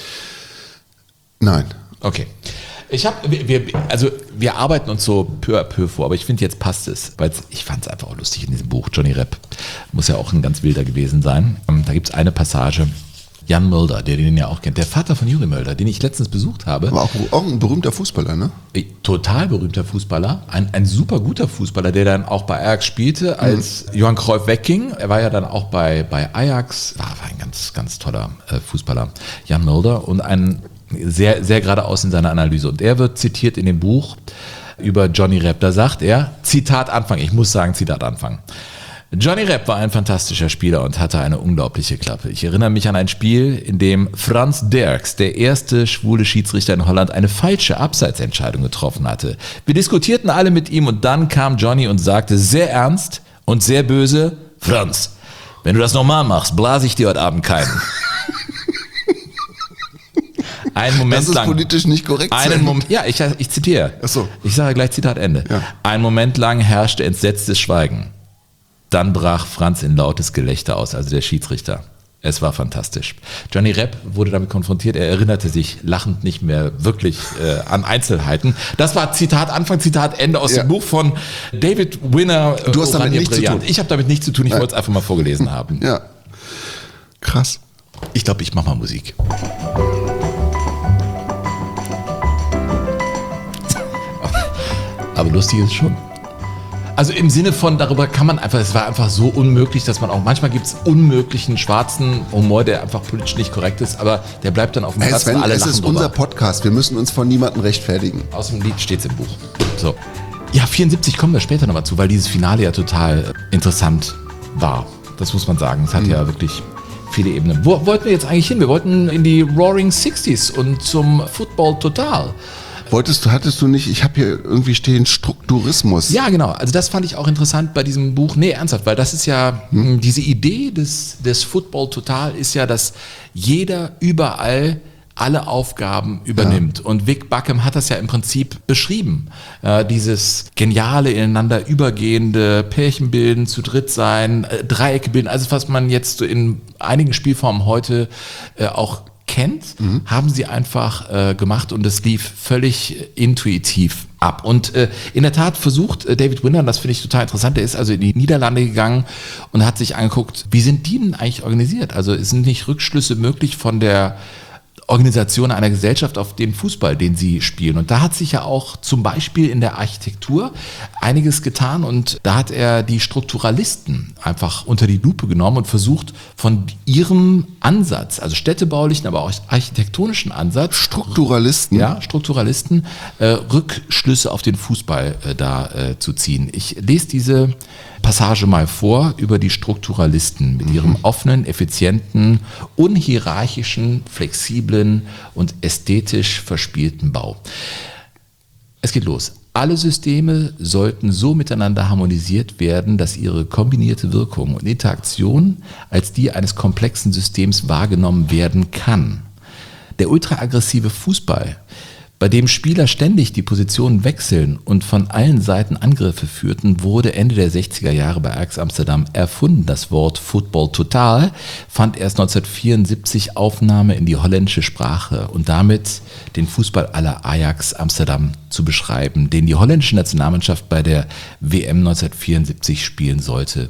Nein. Okay. Ich habe, wir, wir, also wir arbeiten uns so peu à peu vor, aber ich finde, jetzt passt es, weil ich fand es einfach auch lustig in diesem Buch. Johnny Rapp muss ja auch ein ganz wilder gewesen sein. Ähm, Da gibt es eine Passage, Jan Mulder, der den ja auch kennt, der Vater von Juri Mulder, den ich letztens besucht habe. Aber auch, auch ein berühmter Fußballer, ne? Total berühmter Fußballer, ein, ein super guter Fußballer, der dann auch bei Ajax spielte, als mhm. Johann Cruyff wegging. Er war ja dann auch bei, bei Ajax, war, war ein ganz, ganz toller äh, Fußballer, Jan Mulder, und ein sehr, sehr geradeaus in seiner Analyse. Und er wird zitiert in dem Buch über Johnny Rapp. Da sagt er, Zitat Anfang, ich muss sagen, Zitat Anfang. Johnny Rapp war ein fantastischer Spieler und hatte eine unglaubliche Klappe. Ich erinnere mich an ein Spiel, in dem Frans Derks, der erste schwule Schiedsrichter in Holland, eine falsche Abseitsentscheidung getroffen hatte. Wir diskutierten alle mit ihm und dann kam Johnny und sagte sehr ernst und sehr böse, Frans, wenn du das nochmal machst, blase ich dir heute Abend keinen. Einen Moment Das ist lang. politisch nicht korrekt. Einen Sven. Moment, ja, ich, ich zitiere. Ach so. Ich sage gleich Zitat Ende. Ja. Einen Moment lang herrschte entsetztes Schweigen. Dann brach Franz in lautes Gelächter aus, also der Schiedsrichter. Es war fantastisch. Johnny Rapp wurde damit konfrontiert. Er erinnerte sich lachend nicht mehr wirklich äh, an Einzelheiten. Das war Zitat Anfang, Zitat Ende aus Ja. dem Buch von David Winner. äh, Du hast damit Oranje nichts zu Brillant. tun. Ich habe damit nichts zu tun. Ich wollte es einfach mal vorgelesen haben. Ja. Krass. Ich glaube, ich mache mal Musik. aber lustig ist es schon. Also im Sinne von, darüber kann man einfach, es war einfach so unmöglich, dass man auch, manchmal gibt es unmöglichen schwarzen Humor, der einfach politisch nicht korrekt ist, aber der bleibt dann auf dem Hey Platz Sven, und alle es lachen ist drüber. unser Podcast, wir müssen uns von niemandem rechtfertigen. Aus dem Lied steht es im Buch. So. Ja, vierundsiebzig kommen wir später nochmal zu, weil dieses Finale ja total interessant war. Das muss man sagen. Es hat mhm. ja wirklich viele Ebenen. Wo wollten wir jetzt eigentlich hin? Wir wollten in die Roaring Sixties und zum Football Total. Wolltest du, hattest du nicht, ich habe hier irgendwie stehen, Strukturismus. Ja, genau. Also das fand ich auch interessant bei diesem Buch. Nee, ernsthaft, weil das ist ja, hm. diese Idee des, des Football Total ist ja, dass jeder überall alle Aufgaben übernimmt. Ja. Und Vic Buckham hat das ja im Prinzip beschrieben. Äh, dieses geniale, ineinander übergehende Pärchen bilden, zu dritt sein, äh, Dreiecke bilden, also was man jetzt in einigen Spielformen heute äh, auch kennt, mhm. haben sie einfach äh, gemacht und es lief völlig intuitiv ab. Und äh, in der Tat versucht äh, David Winder, und das finde ich total interessant, der ist also in die Niederlande gegangen und hat sich angeguckt, wie sind die denn eigentlich organisiert? Also es sind nicht Rückschlüsse möglich von der Organisation einer Gesellschaft auf den Fußball, den sie spielen. Und da hat sich ja auch zum Beispiel in der Architektur einiges getan und da hat er die Strukturalisten einfach unter die Lupe genommen und versucht von ihrem Ansatz, also städtebaulichen, aber auch architektonischen Ansatz, Strukturalisten, ja, Strukturalisten, äh, Rückschlüsse auf den Fußball äh, da äh, zu ziehen. Ich lese diese Passage mal vor über die Strukturalisten mit ihrem offenen, effizienten, unhierarchischen, flexiblen und ästhetisch verspielten Bau. Es geht los. Alle Systeme sollten so miteinander harmonisiert werden, dass ihre kombinierte Wirkung und Interaktion als die eines komplexen Systems wahrgenommen werden kann. Der ultraaggressive Fußball, bei dem Spieler ständig die Positionen wechseln und von allen Seiten Angriffe führten, wurde Ende der sechziger Jahre bei Ajax Amsterdam erfunden. Das Wort Football Total fand erst neunzehnhundertvierundsiebzig Aufnahme in die holländische Sprache und damit den Fußball aller Ajax Amsterdam zu beschreiben, den die holländische Nationalmannschaft bei der W M neunzehnhundertvierundsiebzig spielen sollte.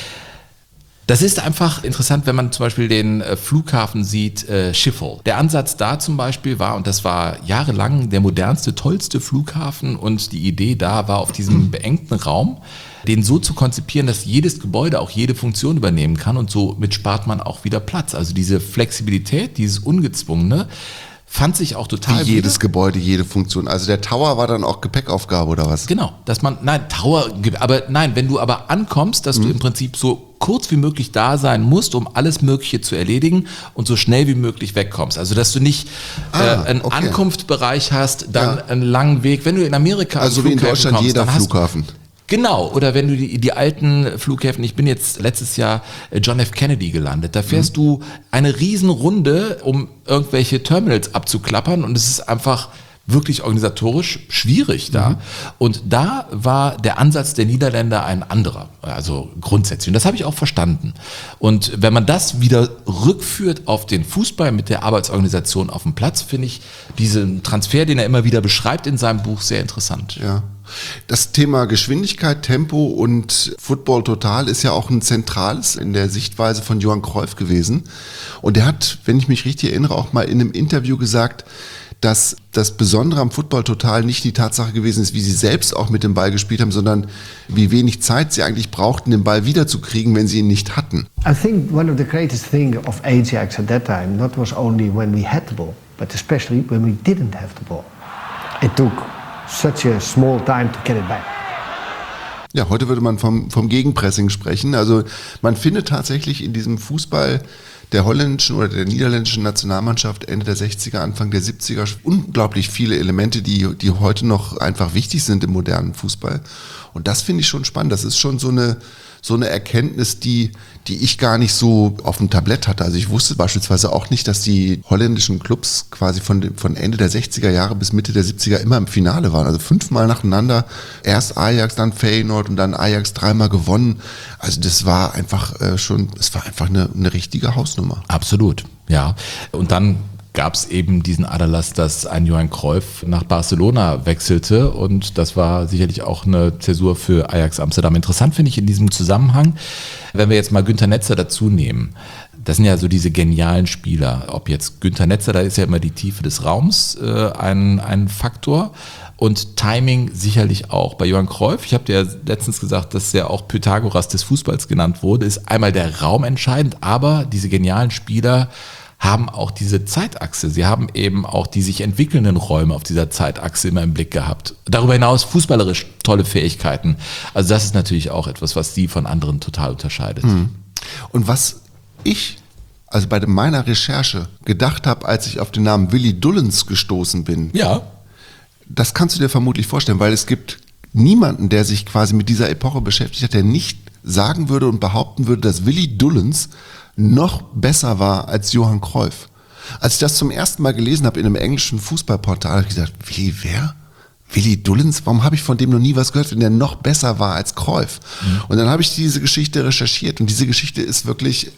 Das ist einfach interessant, wenn man zum Beispiel den äh, Flughafen sieht, äh, Schiphol. Der Ansatz da zum Beispiel war, und das war jahrelang der modernste, tollste Flughafen und die Idee da war, auf diesem beengten Raum, den so zu konzipieren, dass jedes Gebäude auch jede Funktion übernehmen kann und somit spart man auch wieder Platz. Also diese Flexibilität, dieses Ungezwungene, fand sich auch total Wie jedes wieder. Gebäude, jede Funktion. Also der Tower war dann auch Gepäckaufgabe oder was? Genau, dass man, nein, Tower, aber nein, wenn du aber ankommst, dass mhm. du im Prinzip so kurz wie möglich da sein musst, um alles Mögliche zu erledigen und so schnell wie möglich wegkommst. Also dass du nicht ah, äh, einen okay. Ankunftsbereich hast, dann ja. einen langen Weg. Wenn du in Amerika also wie in Deutschland kommst, jeder Flughafen. Genau, oder wenn du die, die alten Flughäfen, ich bin jetzt letztes Jahr John F. Kennedy gelandet, da fährst mhm. du eine Riesenrunde, um irgendwelche Terminals abzuklappern und es ist einfach wirklich organisatorisch schwierig da. Mhm. Und da war der Ansatz der Niederländer ein anderer, also grundsätzlich. Und das habe ich auch verstanden. Und wenn man das wieder rückführt auf den Fußball mit der Arbeitsorganisation auf dem Platz, finde ich diesen Transfer, den er immer wieder beschreibt in seinem Buch, sehr interessant. Ja. Das Thema Geschwindigkeit, Tempo und Football Total ist ja auch ein zentrales in der Sichtweise von Johann Cruyff gewesen. Und er hat, wenn ich mich richtig erinnere, auch mal in einem Interview gesagt, dass das Besondere am Football Total nicht die Tatsache gewesen ist, wie sie selbst auch mit dem Ball gespielt haben, sondern wie wenig Zeit sie eigentlich brauchten, den Ball wiederzukriegen, wenn sie ihn nicht hatten. I think one of the greatest things of Ajax at that time not was only when we had the ball, but especially when we didn't have the ball. It took such a small time to get it back. Ja, heute würde man vom, vom Gegenpressing sprechen. Also man findet tatsächlich in diesem Fußball der holländischen oder der niederländischen Nationalmannschaft Ende der sechziger, Anfang der siebziger unglaublich viele Elemente, die, die heute noch einfach wichtig sind im modernen Fußball. Und das finde ich schon spannend. Das ist schon so eine, so eine Erkenntnis, die, die ich gar nicht so auf dem Tablett hatte. Also ich wusste beispielsweise auch nicht, dass die holländischen Clubs quasi von, dem, von Ende der sechziger Jahre bis Mitte der siebziger immer im Finale waren. Also fünfmal nacheinander, erst Ajax, dann Feyenoord und dann Ajax dreimal gewonnen. Also das war einfach äh, schon, es war einfach eine, eine richtige Hausnummer. Absolut, ja. Und dann gab es eben diesen Aderlass, dass ein Johann Cruyff nach Barcelona wechselte und das war sicherlich auch eine Zäsur für Ajax Amsterdam. Interessant finde ich in diesem Zusammenhang, wenn wir jetzt mal Günter Netzer dazu nehmen, Das sind ja so diese genialen Spieler. Ob jetzt Günther Netzer, da ist ja immer die Tiefe des Raums äh, ein, ein Faktor. Und Timing sicherlich auch. Bei Johann Cruyff, ich habe dir ja letztens gesagt, dass er auch Pythagoras des Fußballs genannt wurde, ist einmal der Raum entscheidend, aber diese genialen Spieler haben auch diese Zeitachse. Sie haben eben auch die sich entwickelnden Räume auf dieser Zeitachse immer im Blick gehabt. Darüber hinaus fußballerisch tolle Fähigkeiten. Also das ist natürlich auch etwas, was sie von anderen total unterscheidet. Und was ich, also bei meiner Recherche, gedacht habe, als ich auf den Namen Willi Dullens gestoßen bin, Ja. das kannst du dir vermutlich vorstellen, weil es gibt niemanden, der sich quasi mit dieser Epoche beschäftigt hat, der nicht sagen würde und behaupten würde, dass Willi Dullens noch besser war als Johann Cruyff. Als ich das zum ersten Mal gelesen habe in einem englischen Fußballportal, habe ich gesagt, Willi, wer? Willi Dullens? Warum habe ich von dem noch nie was gehört, wenn der noch besser war als Cruyff? Mhm. Und dann habe ich diese Geschichte recherchiert und diese Geschichte ist wirklich,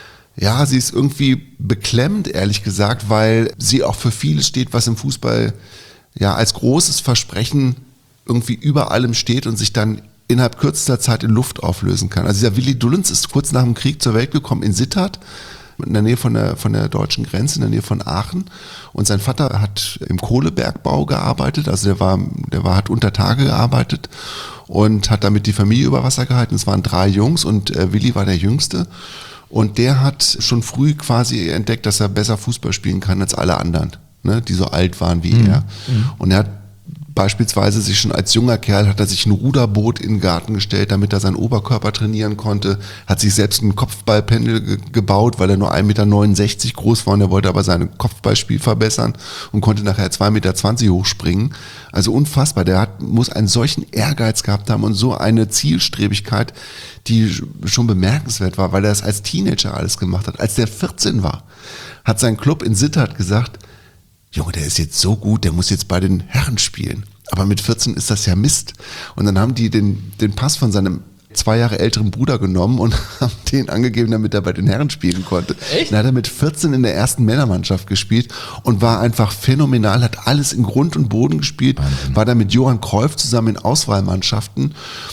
ja, sie ist irgendwie beklemmend, ehrlich gesagt, weil sie auch für vieles steht, was im Fußball ja als großes Versprechen irgendwie über allem steht und sich dann innerhalb kürzester Zeit in Luft auflösen kann. Also dieser Willi Dullens ist kurz nach dem Krieg zur Welt gekommen in Sittard, in der Nähe von der, von der deutschen Grenze, in der Nähe von Aachen. Und sein Vater hat im Kohlebergbau gearbeitet, also der war, der war, hat unter Tage gearbeitet und hat damit die Familie über Wasser gehalten. Es waren drei Jungs und äh, Willi war der Jüngste. Und der hat schon früh quasi entdeckt, dass er besser Fußball spielen kann als alle anderen, ne, die so alt waren wie mhm. er. Mhm. Und er hat beispielsweise sich schon als junger Kerl hat er sich ein Ruderboot in den Garten gestellt, damit er seinen Oberkörper trainieren konnte, hat sich selbst ein Kopfballpendel ge- gebaut, weil er nur ein Meter neunundsechzig groß war und er wollte aber sein Kopfballspiel verbessern und konnte nachher zwei Meter zwanzig hochspringen. Also unfassbar, der hat, muss einen solchen Ehrgeiz gehabt haben und so eine Zielstrebigkeit, die schon bemerkenswert war, weil er das als Teenager alles gemacht hat. Als der vierzehn war, hat sein Club in Sittard gesagt, Junge, der ist jetzt so gut, der muss jetzt bei den Herren spielen. Aber mit vierzehn ist das ja Mist. Und dann haben die den, den Pass von seinem zwei Jahre älteren Bruder genommen und haben den angegeben, damit er bei den Herren spielen konnte. Echt? Dann hat er mit vierzehn in der ersten Männermannschaft gespielt und war einfach phänomenal, hat alles in Grund und Boden gespielt, Wahnsinn. War dann mit Johann Cruyff zusammen in Auswahlmannschaften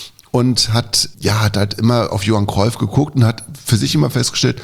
und hat, ja, hat halt immer auf Johann Cruyff geguckt und hat für sich immer festgestellt,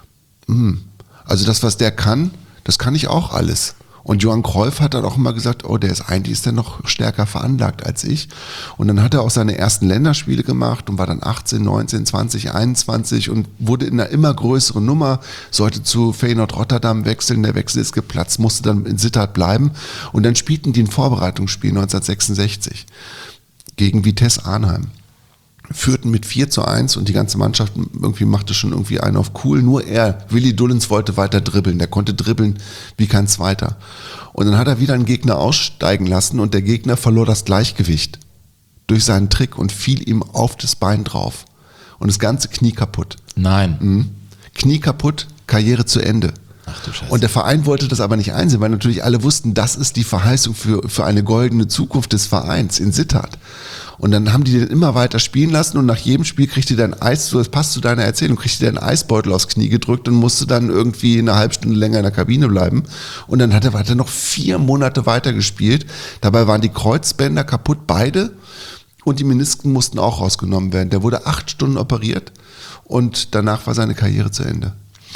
hm, also das, was der kann, das kann ich auch alles. Und Johann Cruyff hat dann auch immer gesagt, oh, der ist eigentlich ist der noch stärker veranlagt als ich. Und dann hat er auch seine ersten Länderspiele gemacht und war dann achtzehn, neunzehn, zwanzig, einundzwanzig und wurde in einer immer größeren Nummer, sollte zu Feyenoord Rotterdam wechseln, der Wechsel ist geplatzt, musste dann in Sittard bleiben. Und dann spielten die ein Vorbereitungsspiel neunzehnhundertsechsundsechzig gegen Vitesse Arnhem. Führten mit vier zu eins und die ganze Mannschaft irgendwie machte schon irgendwie einen auf cool. Nur er, Willi Dullens, wollte weiter dribbeln. Der konnte dribbeln wie kein Zweiter. Und dann hat er wieder einen Gegner aussteigen lassen und der Gegner verlor das Gleichgewicht durch seinen Trick und fiel ihm auf das Bein drauf. Und das ganze Knie kaputt. Nein. Mhm. Knie kaputt, Karriere zu Ende. Ach du Scheiße. Und der Verein wollte das aber nicht einsehen, weil natürlich alle wussten, das ist die Verheißung für, für eine goldene Zukunft des Vereins in Sittard. Und dann haben die den immer weiter spielen lassen und nach jedem Spiel kriegte der ein Eis, das passt zu deiner Erzählung, kriegte der einen Eisbeutel aufs Knie gedrückt und musste dann irgendwie eine halbe Stunde länger in der Kabine bleiben. Und dann hat er weiter noch vier Monate weiter gespielt. Dabei waren die Kreuzbänder kaputt, beide. Und die Menisken mussten auch rausgenommen werden. Der wurde acht Stunden operiert und danach war seine Karriere zu Ende.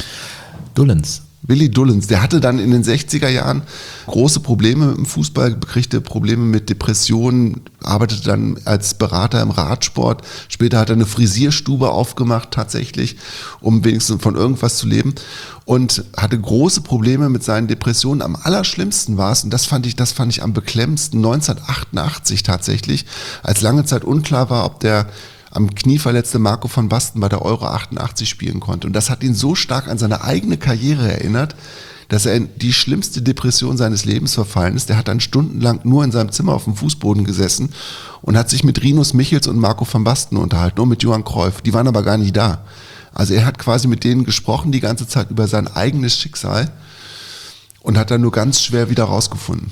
Dullens. Willi Dullens, der hatte dann in den sechziger Jahren große Probleme mit dem Fußball, kriegte Probleme mit Depressionen, arbeitete dann als Berater im Radsport. Später hat er eine Frisierstube aufgemacht tatsächlich, um wenigstens von irgendwas zu leben und hatte große Probleme mit seinen Depressionen. Am allerschlimmsten war es, und das fand ich, das fand ich am beklemmendsten, neunzehnhundertachtundachtzig tatsächlich, als lange Zeit unklar war, ob der am Knie verletzte Marco van Basten bei der Euro achtundachtzig spielen konnte. Und das hat ihn so stark an seine eigene Karriere erinnert, dass er in die schlimmste Depression seines Lebens verfallen ist. Der hat dann stundenlang nur in seinem Zimmer auf dem Fußboden gesessen und hat sich mit Rinus Michels und Marco van Basten unterhalten, nur mit Johann Cruyff. Die waren aber gar nicht da. Also er hat quasi mit denen gesprochen die ganze Zeit über sein eigenes Schicksal und hat dann nur ganz schwer wieder rausgefunden.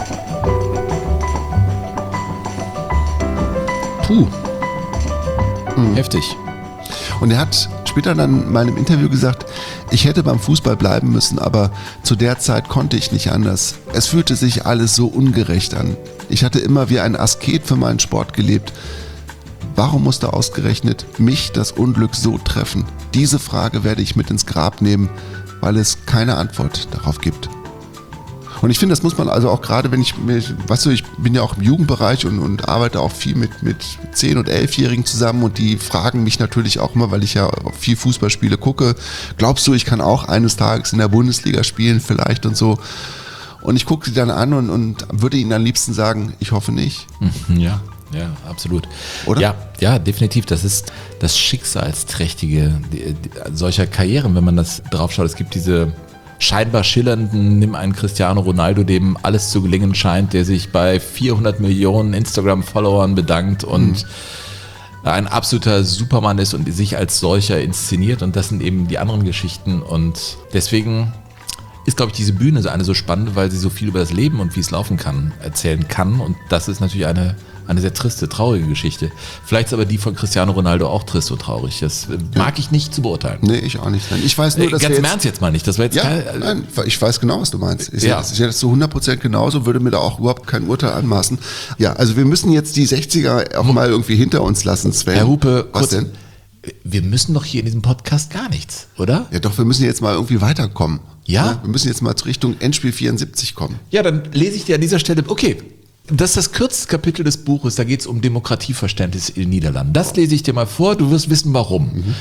Puh. Heftig. Und er hat später dann mal im Interview gesagt, ich hätte beim Fußball bleiben müssen, aber zu der Zeit konnte ich nicht anders. Es fühlte sich alles so ungerecht an. Ich hatte immer wie ein Asket für meinen Sport gelebt, Warum musste ausgerechnet mich das Unglück so treffen? Diese Frage werde ich mit ins Grab nehmen, weil es keine Antwort darauf gibt. Und ich finde, das muss man also auch gerade, wenn ich, weißt du, ich bin ja auch im Jugendbereich und, und arbeite auch viel mit, mit zehn- und elfjährigen zusammen und die fragen mich natürlich auch immer, weil ich ja auch viel Fußballspiele gucke, glaubst du, ich kann auch eines Tages in der Bundesliga spielen vielleicht und so. Und ich gucke sie dann an und, und würde ihnen am liebsten sagen, ich hoffe nicht. Ja, ja, absolut. Oder? Ja, ja, definitiv. Das ist das Schicksalsträchtige die, die, solcher Karrieren, wenn man das drauf schaut. Es gibt diese scheinbar schillernden, nimm einen Cristiano Ronaldo, dem alles zu gelingen scheint, der sich bei vierhundert Millionen Instagram-Followern bedankt und mhm. ein absoluter Supermann ist und sich als solcher inszeniert. Und das sind eben die anderen Geschichten. Und deswegen ist, glaube ich, diese Bühne eine so spannende, weil sie so viel über das Leben und wie es laufen kann, erzählen kann. Und das ist natürlich eine, eine sehr triste, traurige Geschichte. Vielleicht ist aber die von Cristiano Ronaldo auch trist und traurig. Das mag ich nicht zu beurteilen. Nee, ich auch nicht. Nein. Ich weiß nur, dass Ganz wir im jetzt, Ernst jetzt mal nicht. Das war jetzt ja, kein, nein, ich weiß genau, was du meinst. Ich Ja. ja. sehe das zu hundert Prozent genauso, würde mir da auch überhaupt kein Urteil anmaßen. Ja, also wir müssen jetzt die sechziger auch mal irgendwie hinter uns lassen, Sven. Herr Hupe, was kurz, denn? wir müssen doch hier in diesem Podcast gar nichts, oder? Ja doch, wir müssen jetzt mal irgendwie weiterkommen. Ja? Wir müssen jetzt mal Richtung Endspiel vierundsiebzig kommen. Ja, dann lese ich dir an dieser Stelle, okay, das ist das kürzeste Kapitel des Buches, da geht es um Demokratieverständnis in den Niederlanden. Das lese ich dir mal vor, du wirst wissen, warum. Mhm.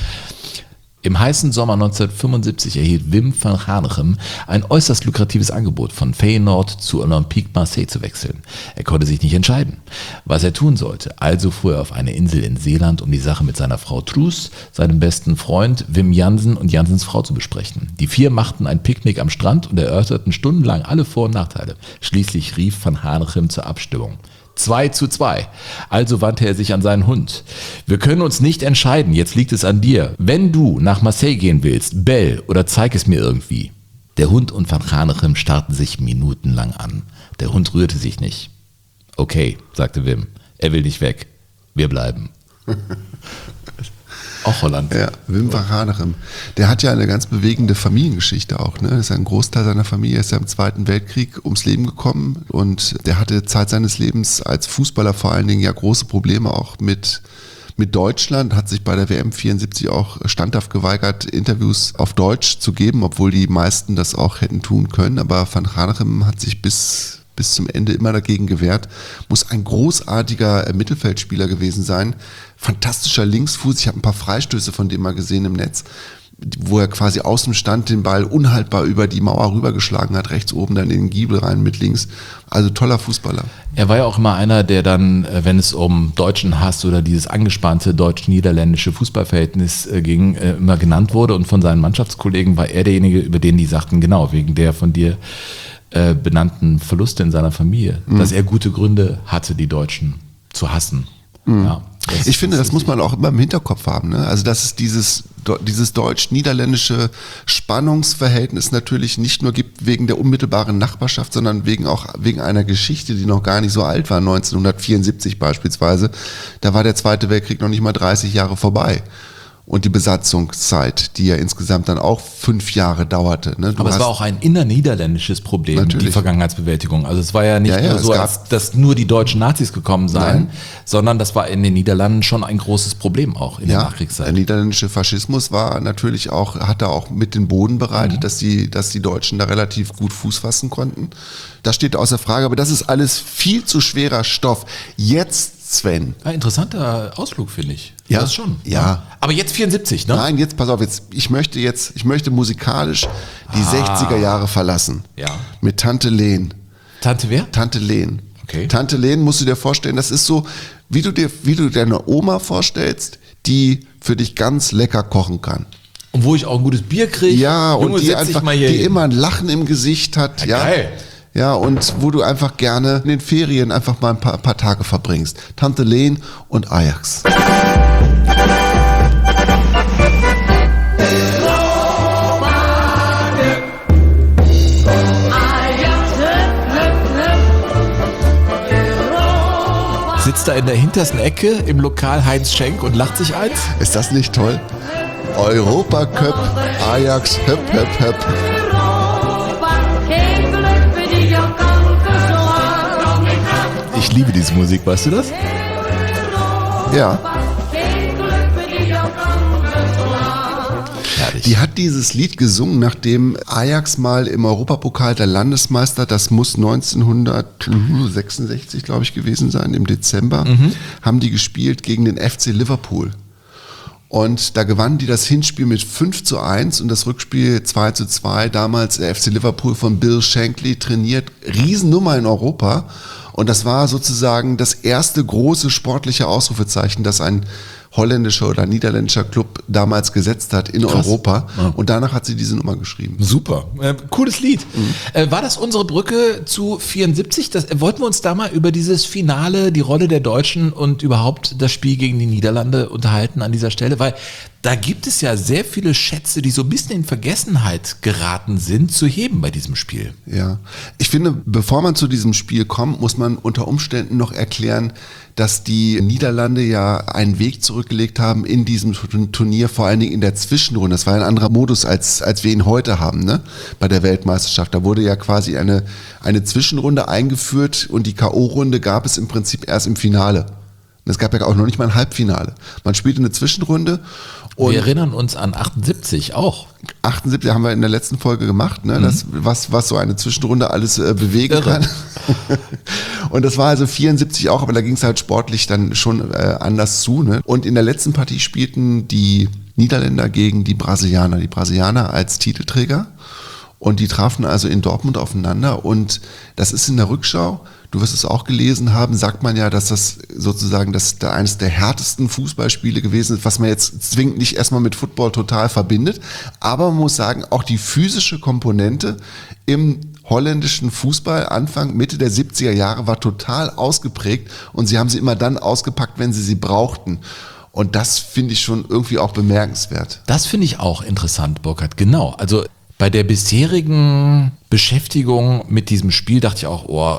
Im heißen Sommer neunzehnhundertfünfundsiebzig erhielt Wim van Hanegem ein äußerst lukratives Angebot, von Feyenoord zu Olympique Marseille zu wechseln. Er konnte sich nicht entscheiden, was er tun sollte. Also fuhr er auf eine Insel in Seeland, um die Sache mit seiner Frau Truus, seinem besten Freund Wim Jansen und Jansens Frau zu besprechen. Die vier machten ein Picknick am Strand und erörterten stundenlang alle Vor- und Nachteile. Schließlich rief van Hanegem zur Abstimmung. Zwei zu zwei. Also wandte er sich an seinen Hund. Wir können uns nicht entscheiden, jetzt liegt es an dir. Wenn du nach Marseille gehen willst, bell oder zeig es mir irgendwie. Der Hund und Van Hanegem starrten sich minutenlang an. Der Hund rührte sich nicht. Okay, sagte Wim, er will nicht weg. Wir bleiben. Auch Holland. Ja, Wim van Hanegem. Der hat ja eine ganz bewegende Familiengeschichte auch. Ne? Das ist ein Großteil seiner Familie ist ja im Zweiten Weltkrieg ums Leben gekommen und der hatte Zeit seines Lebens als Fußballer vor allen Dingen ja große Probleme auch mit, mit Deutschland, hat sich bei der W M vierundsiebzig auch standhaft geweigert, Interviews auf Deutsch zu geben, obwohl die meisten das auch hätten tun können. Aber Van Hanegem hat sich bis bis zum Ende immer dagegen gewehrt, muss ein großartiger Mittelfeldspieler gewesen sein, fantastischer Linksfuß, ich habe ein paar Freistöße von dem mal gesehen im Netz, wo er quasi aus dem Stand den Ball unhaltbar über die Mauer rübergeschlagen hat, rechts oben dann in den Giebel rein mit links, also toller Fußballer. Er war ja auch immer einer, der dann, wenn es um deutschen Hass oder dieses angespannte deutsch-niederländische Fußballverhältnis ging, immer genannt wurde und von seinen Mannschaftskollegen war er derjenige, über den die sagten, genau, wegen der von dir Äh, benannten Verluste in seiner Familie, mhm. dass er gute Gründe hatte, die Deutschen zu hassen. Mhm. Ja, das, ich finde, das, das muss man auch immer im Hinterkopf haben. Ne? Also dass es dieses, dieses deutsch-niederländische Spannungsverhältnis natürlich nicht nur gibt wegen der unmittelbaren Nachbarschaft, sondern wegen auch wegen einer Geschichte, die noch gar nicht so alt war, neunzehnhundertvierundsiebzig beispielsweise. Da war der Zweite Weltkrieg noch nicht mal dreißig Jahre vorbei. Und die Besatzungszeit, die ja insgesamt dann auch fünf Jahre dauerte. Ne? Aber es war auch ein innerniederländisches Problem, Natürlich. die Vergangenheitsbewältigung. Also es war ja nicht ja, ja, nur so, als dass nur die deutschen Nazis gekommen seien, Nein. sondern das war in den Niederlanden schon ein großes Problem auch in ja, der Nachkriegszeit. Der niederländische Faschismus war natürlich auch, hat da auch mit den Boden bereitet, mhm. dass die, dass die Deutschen da relativ gut Fuß fassen konnten. Das steht außer Frage, aber das ist alles viel zu schwerer Stoff. Jetzt, Sven. Ein interessanter Ausflug, finde ich. Ja, das schon. Ja. Aber jetzt vierundsiebzig, ne? Nein, jetzt pass auf, jetzt ich möchte jetzt, ich möchte musikalisch die Ah. sechziger Jahre verlassen. Ja. Mit Tante Len. Tante wer? Tante Len. Okay. Tante Len musst du dir vorstellen, das ist so, wie du dir, wie du deine Oma vorstellst, die für dich ganz lecker kochen kann. Und wo ich auch ein gutes Bier kriege. Ja, Junge, und die setz dich einfach, mal hier die hin. immer ein Lachen im Gesicht hat. Ja, Ja, geil. Ja, und wo du einfach gerne in den Ferien einfach mal ein paar, paar Tage verbringst. Tante Len und Ajax. Sitzt da in der hintersten Ecke im Lokal Heinz Schenk und lacht sich eins? Ist das nicht toll? Europacup, Ajax, höpp, höpp, höpp. Ich liebe diese Musik, weißt du das? Ja. herrlich. Die hat dieses Lied gesungen, nachdem Ajax mal im Europapokal der Landesmeister, das muss neunzehnhundertsechsundsechzig, glaube ich, gewesen sein, im Dezember, mhm. haben die gespielt gegen den F C Liverpool. Und da gewannen die das Hinspiel mit fünf zu eins und das Rückspiel zwei zu zwei. Damals der F C Liverpool von Bill Shankly trainiert. Riesennummer in Europa. Und das war sozusagen das erste große sportliche Ausrufezeichen, das ein holländischer oder niederländischer Club damals gesetzt hat in Krass. Europa. Ja. Und danach hat sie diese Nummer geschrieben. Super. Äh, cooles Lied. Mhm. Äh, war das unsere Brücke zu vierundsiebzig? Das, äh, wollten wir uns da mal über dieses Finale, die Rolle der Deutschen und überhaupt das Spiel gegen die Niederlande unterhalten an dieser Stelle? Weil da gibt es ja sehr viele Schätze, die so ein bisschen in Vergessenheit geraten sind, zu heben bei diesem Spiel. Ja, ich finde, bevor man zu diesem Spiel kommt, muss man unter Umständen noch erklären, dass die Niederlande ja einen Weg zurückgelegt haben in diesem Turnier, vor allen Dingen in der Zwischenrunde. Das war ein anderer Modus, als, als wir ihn heute haben, ne? Bei der Weltmeisterschaft. Da wurde ja quasi eine, eine Zwischenrunde eingeführt und die K O-Runde gab es im Prinzip erst im Finale. Es gab ja auch noch nicht mal ein Halbfinale. Man spielte eine Zwischenrunde. Und wir erinnern uns an achtundsiebzig auch. achtundsiebzig haben wir in der letzten Folge gemacht, ne? Mhm. Das, was, was so eine Zwischenrunde alles äh, bewegen Irre. kann. Und das war also vierundsiebzig auch, aber da ging es halt sportlich dann schon äh, anders zu. Ne? Und in der letzten Partie spielten die Niederländer gegen die Brasilianer. Die Brasilianer als Titelträger. Und die trafen also in Dortmund aufeinander. Und das ist in der Rückschau, du wirst es auch gelesen haben, sagt man ja, dass das sozusagen das der eines der härtesten Fußballspiele gewesen ist, was man jetzt zwingend nicht erstmal mit Football total verbindet. Aber man muss sagen, auch die physische Komponente im holländischen Fußball Anfang, Mitte der siebziger Jahre war total ausgeprägt. Und sie haben sie immer dann ausgepackt, wenn sie sie brauchten. Und das finde ich schon irgendwie auch bemerkenswert. Das finde ich auch interessant, Burkhard. Genau, also bei der bisherigen Beschäftigung mit diesem Spiel dachte ich auch, oh,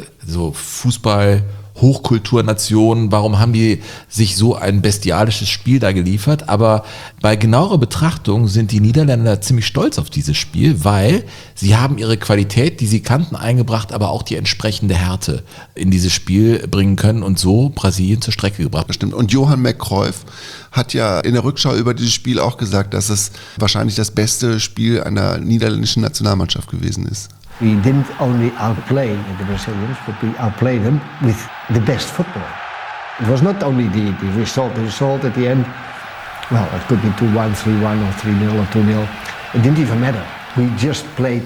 so Fußball, Hochkulturnation, warum haben die sich so ein bestialisches Spiel da geliefert? Aber bei genauerer Betrachtung sind die Niederländer ziemlich stolz auf dieses Spiel, weil sie haben ihre Qualität, die sie kannten, eingebracht, aber auch die entsprechende Härte in dieses Spiel bringen können und so Brasilien zur Strecke gebracht. Das stimmt. Und Johan McCruyff hat ja in der Rückschau über dieses Spiel auch gesagt, dass es wahrscheinlich das beste Spiel einer niederländischen Nationalmannschaft gewesen ist. We didn't only outplay the Brazilians, but we outplayed them with the best football. It was not only the, the result, the result at the end, well, it could be two one, three one or three nil or two nil. It didn't even matter. We just played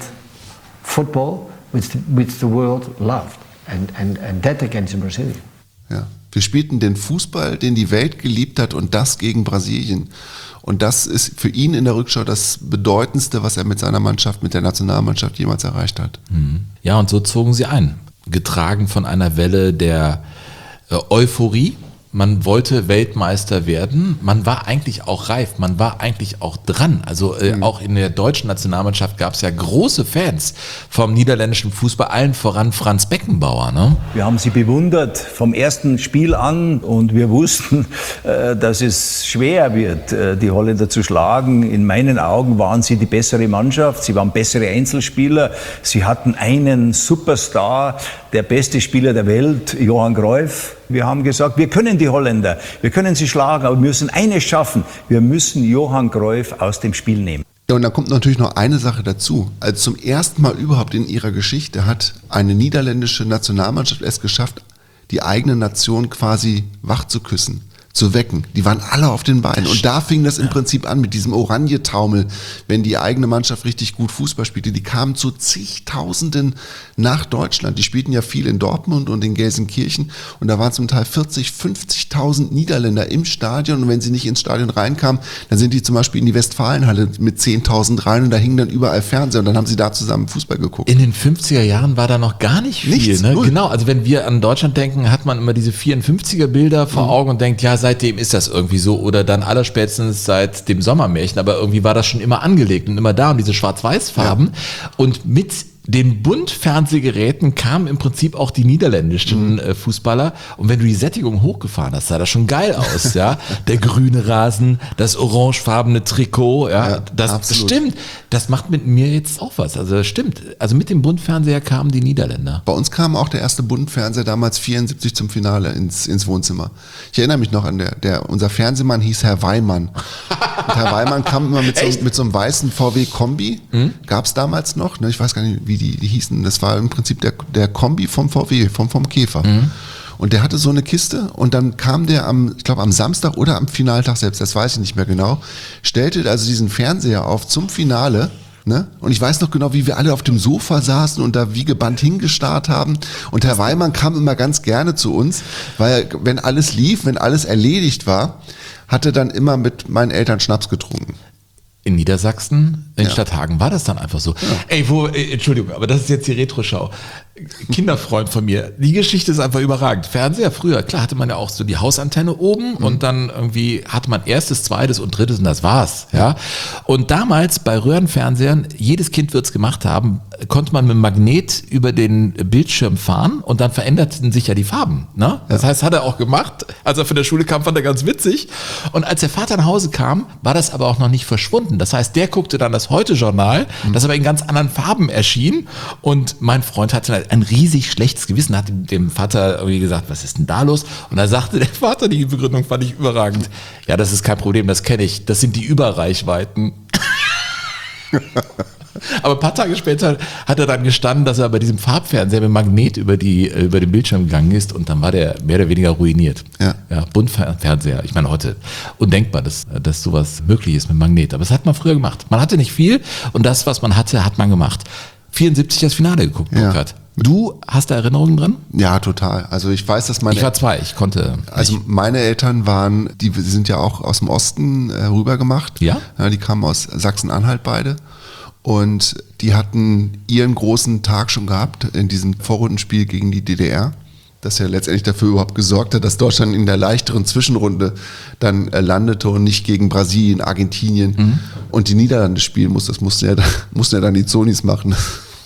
football which the, which the world loved. And, and, and that against the Brazilians. Ja. Wir spielten den Fußball, den die Welt geliebt hat, und das gegen Brasilien. Und das ist für ihn in der Rückschau das Bedeutendste, was er mit seiner Mannschaft, mit der Nationalmannschaft jemals erreicht hat. Ja, und so zogen sie ein, getragen von einer Welle der äh, Euphorie. Man wollte Weltmeister werden, man war eigentlich auch reif, man war eigentlich auch dran. Also äh, mhm. auch in der deutschen Nationalmannschaft gab es ja große Fans vom niederländischen Fußball, allen voran Franz Beckenbauer. Ne? Wir haben sie bewundert vom ersten Spiel an und wir wussten, äh, dass es schwer wird, äh, die Holländer zu schlagen. In meinen Augen waren sie die bessere Mannschaft, sie waren bessere Einzelspieler, sie hatten einen Superstar, der beste Spieler der Welt, Johan Cruyff. Wir haben gesagt, wir können die Holländer, wir können sie schlagen, aber wir müssen eines schaffen, wir müssen Johan Cruyff aus dem Spiel nehmen. Ja, und da kommt natürlich noch eine Sache dazu. Also zum ersten Mal überhaupt in ihrer Geschichte hat eine niederländische Nationalmannschaft es geschafft, die eigene Nation quasi wach zu küssen, zu wecken. Die waren alle auf den Beinen. Und da fing das im Prinzip an mit diesem Oranje-Taumel, wenn die eigene Mannschaft richtig gut Fußball spielte. Die kamen zu zigtausenden nach Deutschland. Die spielten ja viel in Dortmund und in Gelsenkirchen. Und da waren zum Teil vierzig, fünfzigtausend Niederländer im Stadion. Und wenn sie nicht ins Stadion reinkamen, dann sind die zum Beispiel in die Westfalenhalle mit zehntausend rein und da hingen dann überall Fernseher. Und dann haben sie da zusammen Fußball geguckt. In den fünfziger Jahren war da noch gar nicht viel. Nichts, ne? null. Genau, also wenn wir an Deutschland denken, hat man immer diese vierundfünfziger Bilder vor Mhm. Augen und denkt, ja, seitdem ist das irgendwie so oder dann allerspätestens seit dem Sommermärchen, aber irgendwie war das schon immer angelegt und immer da und diese Schwarz-Weiß-Farben. Ja. Und mit den Bund-Fernsehgeräten kamen im Prinzip auch die niederländischen äh, Fußballer. Und wenn du die Sättigung hochgefahren hast, sah das schon geil aus, ja. Der grüne Rasen, das orangefarbene Trikot, ja. Ja, das absolut. stimmt. Das macht mit mir jetzt auch was. Also das stimmt. Also mit dem Bund-Fernseher kamen die Niederländer. Bei uns kam auch der erste Bundfernseher damals vierundsiebzig zum Finale ins, ins Wohnzimmer. Ich erinnere mich noch an der, der unser Fernsehmann hieß Herr Weimann. Und Herr Weimann kam immer mit so, mit so einem weißen V W-Kombi. Mhm. Gab es damals noch, ne? Ich weiß gar nicht, wie die, die hießen. Das war im Prinzip der, der Kombi vom V W, vom, vom Käfer. Mhm. Und der hatte so eine Kiste und dann kam der am, ich glaube am Samstag oder am Finaltag selbst, das weiß ich nicht mehr genau, stellte also diesen Fernseher auf zum Finale. Ne? Und ich weiß noch genau, wie wir alle auf dem Sofa saßen und da wie gebannt hingestarrt haben. Und Herr Weimann kam immer ganz gerne zu uns, weil wenn alles lief, wenn alles erledigt war, hat er dann immer mit meinen Eltern Schnaps getrunken. In Niedersachsen, in Ja. Stadthagen war das dann einfach so. Ja. Ey, wo, äh, Entschuldigung, aber das ist jetzt die Retro-Schau. Kinderfreund von mir, die Geschichte ist einfach überragend. Fernseher früher, klar hatte man ja auch so die Hausantenne oben mhm. und dann irgendwie hatte man erstes, zweites und drittes und das war's. Ja. Und damals bei Röhrenfernsehern, jedes Kind wird's gemacht haben, konnte man mit dem Magnet über den Bildschirm fahren und dann veränderten sich ja die Farben. Ne? Das ja. heißt, hat er auch gemacht. Als er von der Schule kam, fand er ganz witzig. Und als der Vater nach Hause kam, war das aber auch noch nicht verschwunden. Das heißt, der guckte dann das Heute-Journal, mhm. das aber in ganz anderen Farben erschien. Und mein Freund hatte ein riesig schlechtes Gewissen, hat dem Vater irgendwie gesagt, was ist denn da los? Und da sagte der Vater, die Begründung fand ich überragend. Ja, das ist kein Problem, das kenne ich. Das sind die Überreichweiten. Aber ein paar Tage später hat er dann gestanden, dass er bei diesem Farbfernseher mit Magnet über, die, über den Bildschirm gegangen ist und dann war der mehr oder weniger ruiniert. Ja. Ja, Bundfernseher, ich meine heute undenkbar, dass, dass sowas möglich ist mit Magnet. Aber das hat man früher gemacht. Man hatte nicht viel und das, was man hatte, hat man gemacht. vierundsiebzig das Finale geguckt, Burkhard. Ja. Du hast da Erinnerungen dran? Ja, total. Also ich weiß, dass meine... Ich war zwei, ich konnte... Also meine Eltern waren, die sind ja auch aus dem Osten äh, rübergemacht. Ja? ja? Die kamen aus Sachsen-Anhalt beide. Und die hatten ihren großen Tag schon gehabt in diesem Vorrundenspiel gegen die D D R, das ja letztendlich dafür überhaupt gesorgt hat, dass Deutschland in der leichteren Zwischenrunde dann äh, landete und nicht gegen Brasilien, Argentinien mhm. und die Niederlande spielen musste. Das mussten ja, mussten ja dann die Zonis machen.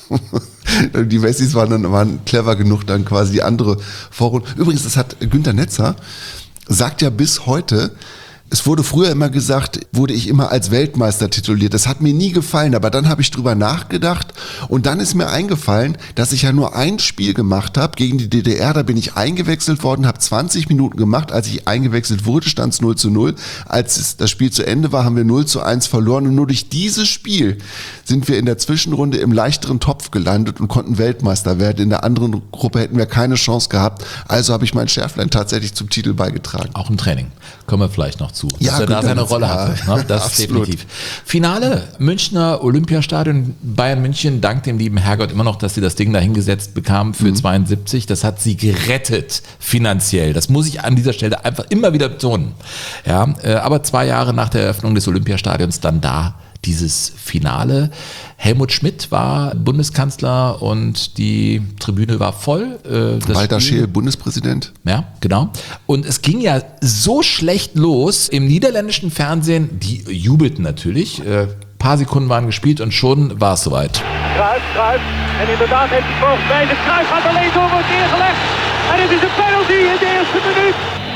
Die Wessis waren dann waren clever genug, dann quasi die andere Vorrunde. Übrigens, das hat Günter Netzer, sagt ja bis heute, es wurde früher immer gesagt, wurde ich immer als Weltmeister tituliert. Das hat mir nie gefallen, aber dann habe ich drüber nachgedacht und dann ist mir eingefallen, dass ich ja nur ein Spiel gemacht habe gegen die D D R. Da bin ich eingewechselt worden, habe zwanzig Minuten gemacht. Als ich eingewechselt wurde, stand es null zu null. Als es, das Spiel zu Ende war, haben wir null zu eins verloren und nur durch dieses Spiel sind wir in der Zwischenrunde im leichteren Topf gelandet und konnten Weltmeister werden. In der anderen Gruppe hätten wir keine Chance gehabt. Also habe ich mein Schärflein tatsächlich zum Titel beigetragen. Auch im Training. Kommen wir vielleicht noch zu. Ja, dass er da seine Rolle ja, hatte. Ne? Das ist definitiv. Finale, Münchner Olympiastadion, Bayern München, dank dem lieben Herrgott immer noch, dass sie das Ding da hingesetzt bekamen für mhm. zweiundsiebzig. Das hat sie gerettet, finanziell. Das muss ich an dieser Stelle einfach immer wieder betonen. Ja, aber zwei Jahre nach der Eröffnung des Olympiastadions dann da dieses Finale. Helmut Schmidt war Bundeskanzler und die Tribüne war voll. Äh, Walter Scheel, Bundespräsident. Ja, genau. Und es ging ja so schlecht los im niederländischen Fernsehen, die jubelten natürlich. Ein äh, paar Sekunden waren gespielt und schon war es soweit. Kruijff, Kruijff. En inderdaad heeft hij volgens mij de Kruijff gaat alleen door, wordt neergelegd. En het is een penalty in de eerste minuut.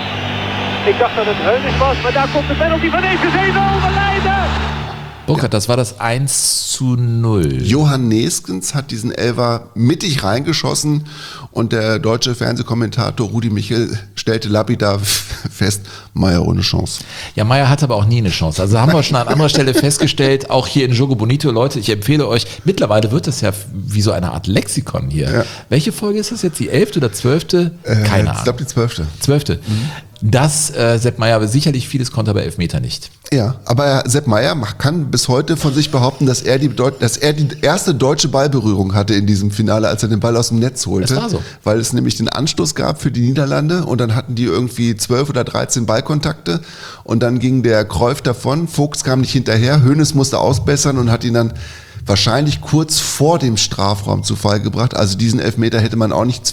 Ik dacht dat het Heunis was, maar daar komt de penalty van E F C Nol Leiden. Burkhard, das war das eins zu null. Johann Neeskens hat diesen Elfer mittig reingeschossen und der deutsche Fernsehkommentator Rudi Michel stellte lapidar fest, Meier ohne Chance. Ja, Meier hat aber auch nie eine Chance. Also haben wir schon an anderer Stelle festgestellt, auch hier in Jogo Bonito, Leute, ich empfehle euch, mittlerweile wird das ja wie so eine Art Lexikon hier. Ja. Welche Folge ist das jetzt? Die elfte oder zwölfte? Keine äh, Ahnung. Ich glaube die zwölfte. Zwölfte. Mhm. Das, äh, Sepp Meier, aber sicherlich vieles konnte er bei Elfmeter nicht. Ja, aber Sepp Meier kann bis heute von sich behaupten, dass er die, dass er die erste deutsche Ballberührung hatte in diesem Finale, als er den Ball aus dem Netz holte. Das war so. Weil es nämlich den Anstoß gab für die Niederlande und dann hatten die irgendwie zwölf oder dreizehn Ballkontakte und dann ging der Cruyff davon, Vogts kam nicht hinterher, Hoeneß musste ausbessern und hat ihn dann wahrscheinlich kurz vor dem Strafraum zu Fall gebracht. Also diesen Elfmeter hätte man auch nicht zwingen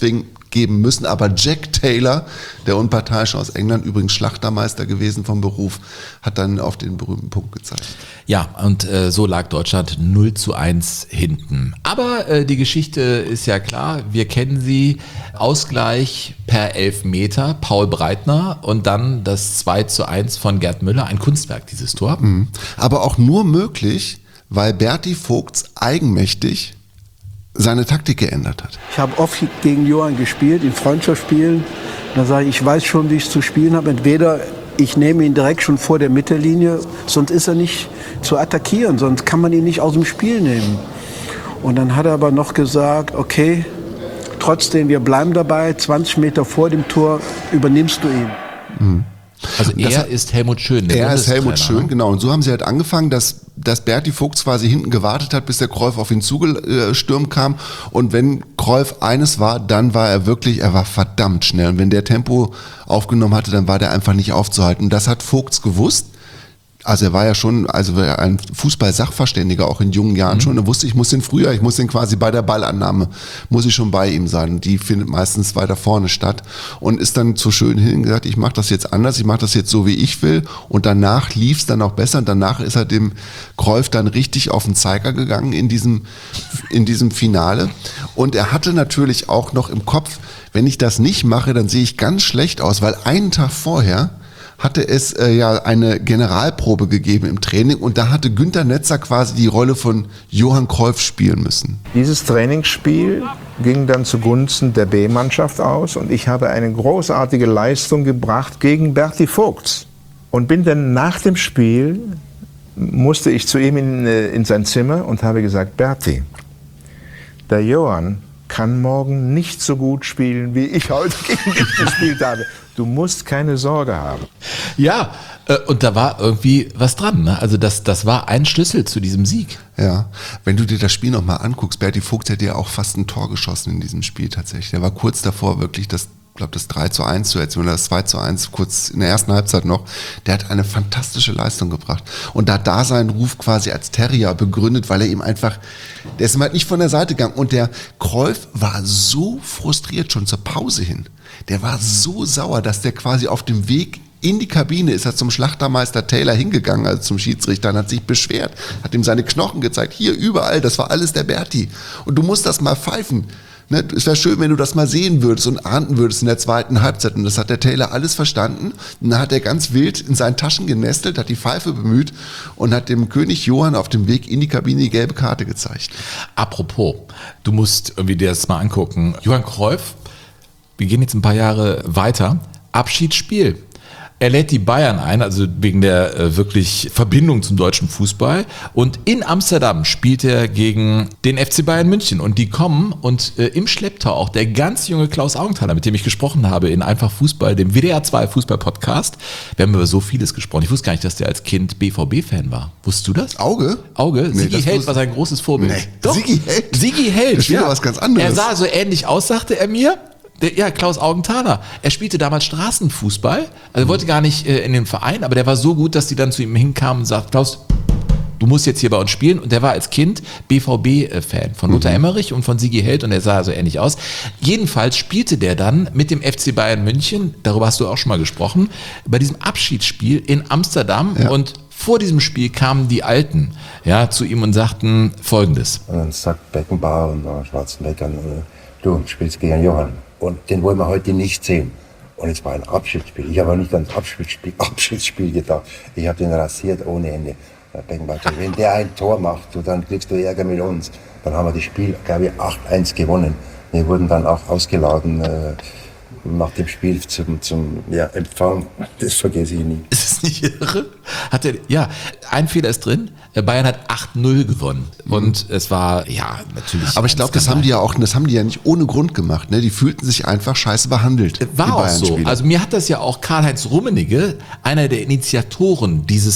geben müssen. Aber Jack Taylor, der Unparteiische aus England, übrigens Schlachtermeister gewesen vom Beruf, hat dann auf den berühmten Punkt gezeigt. Ja, und äh, so lag Deutschland null zu eins hinten. Aber äh, die Geschichte ist ja klar, wir kennen sie. Ausgleich per Elfmeter, Paul Breitner und dann das zwei zu eins von Gerd Müller. Ein Kunstwerk, dieses Tor. Mhm. Aber auch nur möglich, weil Berti Vogts eigenmächtig seine Taktik geändert hat. Ich habe oft gegen Johann gespielt, in Freundschaftsspielen. Da sage ich, ich weiß schon, wie ich es zu spielen habe. Entweder ich nehme ihn direkt schon vor der Mittellinie, sonst ist er nicht zu attackieren, sonst kann man ihn nicht aus dem Spiel nehmen. Und dann hat er aber noch gesagt, okay, trotzdem, wir bleiben dabei, zwanzig Meter vor dem Tor übernimmst du ihn. Mhm. Also er das, ist Helmut Schön. Der er ist Helmut Schön, genau. Und so haben sie halt angefangen, dass, dass Berti Vogts quasi hinten gewartet hat, bis der Cruyff auf ihn zugestürmt kam. Und wenn Cruyff eines war, dann war er wirklich, er war verdammt schnell. Und wenn der Tempo aufgenommen hatte, dann war der einfach nicht aufzuhalten. Und das hat Vogts gewusst. Also er war ja schon, also ein Fußball-Sachverständiger auch in jungen Jahren mhm. schon. Er wusste, ich muss den früher, ich muss den quasi bei der Ballannahme, muss ich schon bei ihm sein. Die findet meistens weiter vorne statt und ist dann zu Schön hin gesagt, ich mache das jetzt anders, ich mache das jetzt so, wie ich will. Und danach lief es dann auch besser. Und danach ist er dem Cruyff dann richtig auf den Zeiger gegangen in diesem, in diesem Finale. Und er hatte natürlich auch noch im Kopf, wenn ich das nicht mache, dann sehe ich ganz schlecht aus, weil einen Tag vorher hatte es äh, ja eine Generalprobe gegeben im Training und da hatte Günter Netzer quasi die Rolle von Johann Cruyff spielen müssen. Dieses Trainingsspiel ging dann zugunsten der B-Mannschaft aus und ich habe eine großartige Leistung gebracht gegen Berti Vogts. Und bin dann nach dem Spiel, musste ich zu ihm in, in sein Zimmer und habe gesagt, Berti, der Johann kann morgen nicht so gut spielen, wie ich heute gegen dich gespielt habe. Du musst keine Sorge haben. Ja, äh, und da war irgendwie was dran. Ne? Also das, das war ein Schlüssel zu diesem Sieg. Ja, wenn du dir das Spiel nochmal anguckst, Berti Vogts hätte ja auch fast ein Tor geschossen in diesem Spiel tatsächlich. Der war kurz davor wirklich das, ich glaube das drei zu eins zu erzielen oder das zwei zu eins kurz in der ersten Halbzeit noch. Der hat eine fantastische Leistung gebracht. Und da da seinen Ruf quasi als Terrier begründet, weil er ihm einfach, der ist ihm halt nicht von der Seite gegangen. Und der Cruyff war so frustriert schon zur Pause hin. Der war so sauer, dass der quasi auf dem Weg in die Kabine ist er zum Schlachtermeister Taylor hingegangen, also zum Schiedsrichter, und hat sich beschwert, hat ihm seine Knochen gezeigt, hier überall, das war alles der Berti. Und du musst das mal pfeifen. Ne? Es wäre schön, wenn du das mal sehen würdest und ahnden würdest in der zweiten Halbzeit. Und das hat der Taylor alles verstanden. Und dann hat er ganz wild in seinen Taschen genestelt, hat die Pfeife bemüht und hat dem König Johann auf dem Weg in die Kabine die gelbe Karte gezeigt. Apropos, du musst irgendwie dir das mal angucken. Johann Cruyff, wir gehen jetzt ein paar Jahre weiter. Abschiedsspiel. Er lädt die Bayern ein, also wegen der äh, wirklich Verbindung zum deutschen Fußball. Und in Amsterdam spielt er gegen den F C Bayern München. Und die kommen und äh, im Schlepptau auch der ganz junge Klaus Augenthaler, mit dem ich gesprochen habe in Einfach Fußball, dem W D R zwei Fußball-Podcast. Wir haben über so vieles gesprochen. Ich wusste gar nicht, dass der als Kind B V B-Fan war. Wusstest du das? Auge? Auge. Nee, Sigi Held war sein großes Vorbild. Nee. Doch. Sigi Held? Sigi Held, Das ist wieder was ganz anderes. Er sah so ähnlich aus, sagte er mir. Der, ja, Klaus Augenthaler. Er spielte damals Straßenfußball. Also er wollte gar nicht äh, in den Verein, aber der war so gut, dass die dann zu ihm hinkamen und sagten, Klaus, du musst jetzt hier bei uns spielen. Und der war als Kind B V B-Fan von Lothar Emmerich und von Sigi Held und er sah so ähnlich aus. Jedenfalls spielte der dann mit dem F C Bayern München, darüber hast du auch schon mal gesprochen, bei diesem Abschiedsspiel in Amsterdam Ja. und vor diesem Spiel kamen die Alten ja, zu ihm und sagten Folgendes. Und dann sagt Beckenbauer und äh, Schwarzenegger, äh, du spielst gegen Johann. Und den wollen wir heute nicht sehen. Und es war ein Abschiedsspiel. Ich habe auch nicht ans Abschiedsspiel, Abschiedsspiel gedacht. Ich habe den rasiert ohne Ende. Wenn der ein Tor macht, dann kriegst du Ärger mit uns. Dann haben wir das Spiel, glaube ich, acht eins gewonnen. Wir wurden dann auch ausgeladen äh, nach dem Spiel zum, zum ja, Empfang. Das vergesse ich nie. Ist es nicht irre? Hat er, ja, ein Fehler ist drin. Bayern hat acht null gewonnen. Und mhm. es war, ja, natürlich. Aber ich glaube, das haben die ja auch, das haben die ja nicht ohne Grund gemacht. Ne? Die fühlten sich einfach scheiße behandelt. War auch so. Also mir hat das ja auch Karl-Heinz Rummenigge, einer der Initiatoren dieses,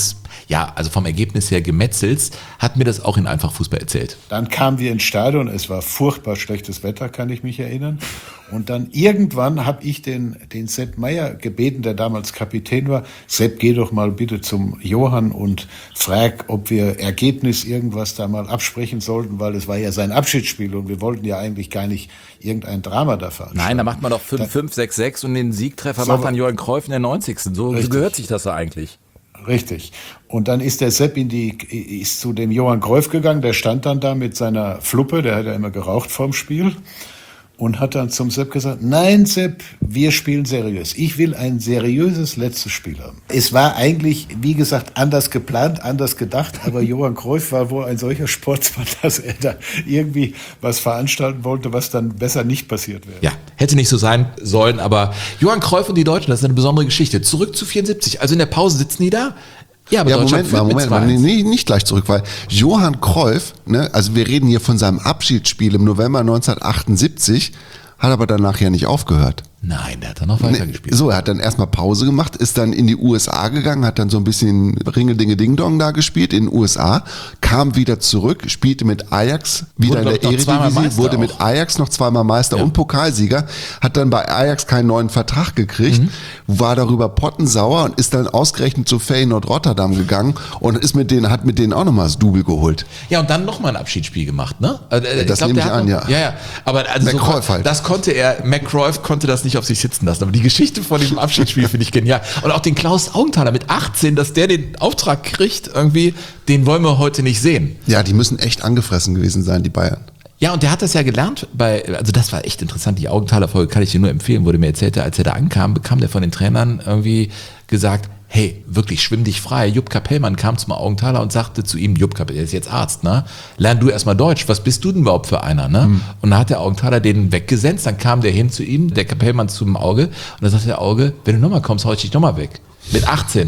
ja, also vom Ergebnis her gemetzelt, hat mir das auch in Einfachfußball erzählt. Dann kamen wir ins Stadion, es war furchtbar schlechtes Wetter, kann ich mich erinnern. Und dann irgendwann habe ich den, den Sepp Meier gebeten, der damals Kapitän war, Sepp, geh doch mal bitte zum Johann und frag, ob wir Ergebnis irgendwas da mal absprechen sollten, weil es war ja sein Abschiedsspiel und wir wollten ja eigentlich gar nicht irgendein Drama da fahren. Nein, da macht man doch fünf fünf, sechs sechs und den Siegtreffer so, macht dann Johann Cruyff in der neunzigsten So richtig. Gehört sich das ja eigentlich. Richtig. Und dann ist der Sepp in die, ist zu dem Johann Cruyff gegangen, der stand dann da mit seiner Fluppe, der hat ja immer geraucht vorm Spiel. Und hat dann zum Sepp gesagt, nein Sepp, wir spielen seriös. Ich will ein seriöses letztes Spiel haben. Es war eigentlich, wie gesagt, anders geplant, anders gedacht, aber Johann Cruyff war wohl ein solcher Sportsmann, dass er da irgendwie was veranstalten wollte, was dann besser nicht passiert wäre. Ja, hätte nicht so sein sollen, aber Johann Cruyff und die Deutschen, das ist eine besondere Geschichte. Zurück zu vierundsiebzig, also in der Pause sitzen die da. Ja, aber ja, Deutschland Moment mal, führt Moment mit mal, nee, nicht gleich zurück, weil Johann Cruyff, ne, also wir reden hier von seinem Abschiedsspiel im November neunzehnhundertachtundsiebzig, hat aber danach ja nicht aufgehört. Nein, der hat dann noch weiter Nee, gespielt. so, er hat dann erstmal Pause gemacht, ist dann in die U S A gegangen, hat dann so ein bisschen Ringeldinge-Ding-Dong da gespielt in den U S A, kam wieder zurück, spielte mit Ajax wieder Wurde, in der glaub ich, noch zweimal Eredivisie, Meister wurde auch. mit Ajax noch zweimal Meister Ja. und Pokalsieger, hat dann bei Ajax keinen neuen Vertrag gekriegt, Mhm. war darüber pottensauer und ist dann ausgerechnet zu Feyenoord Rotterdam gegangen und ist mit denen, hat mit denen auch nochmal das Double geholt. Ja, und dann nochmal ein Abschiedsspiel gemacht, ne? Also, äh, Das glaub, nehme der ich hat an, noch, ja. Ja, ja. Aber also so, McCruyff halt. das konnte er, McCruyff konnte das nicht auf sich sitzen lassen. Aber die Geschichte von diesem Abschiedsspiel finde ich genial. Und auch den Klaus Augenthaler mit achtzehn, dass der den Auftrag kriegt, irgendwie, den wollen wir heute nicht sehen. Ja, die müssen echt angefressen gewesen sein, die Bayern. Ja, und der hat das ja gelernt bei, also das war echt interessant, die Augenthaler-Folge kann ich dir nur empfehlen, wurde mir erzählt, als er da ankam, bekam der von den Trainern irgendwie gesagt, hey, wirklich, schwimm dich frei. Jupp Kapellmann kam zum Augenthaler und sagte zu ihm, Jupp Kapellmann, der ist jetzt Arzt, ne? Lern du erstmal Deutsch, was bist du denn überhaupt für einer, ne? Mhm. Und dann hat der Augenthaler den weggesenzt, dann kam der hin zu ihm, der Kapellmann zum Auge, und dann sagte der Auge, wenn du nochmal kommst, hau ich dich nochmal weg. Mit achtzehn.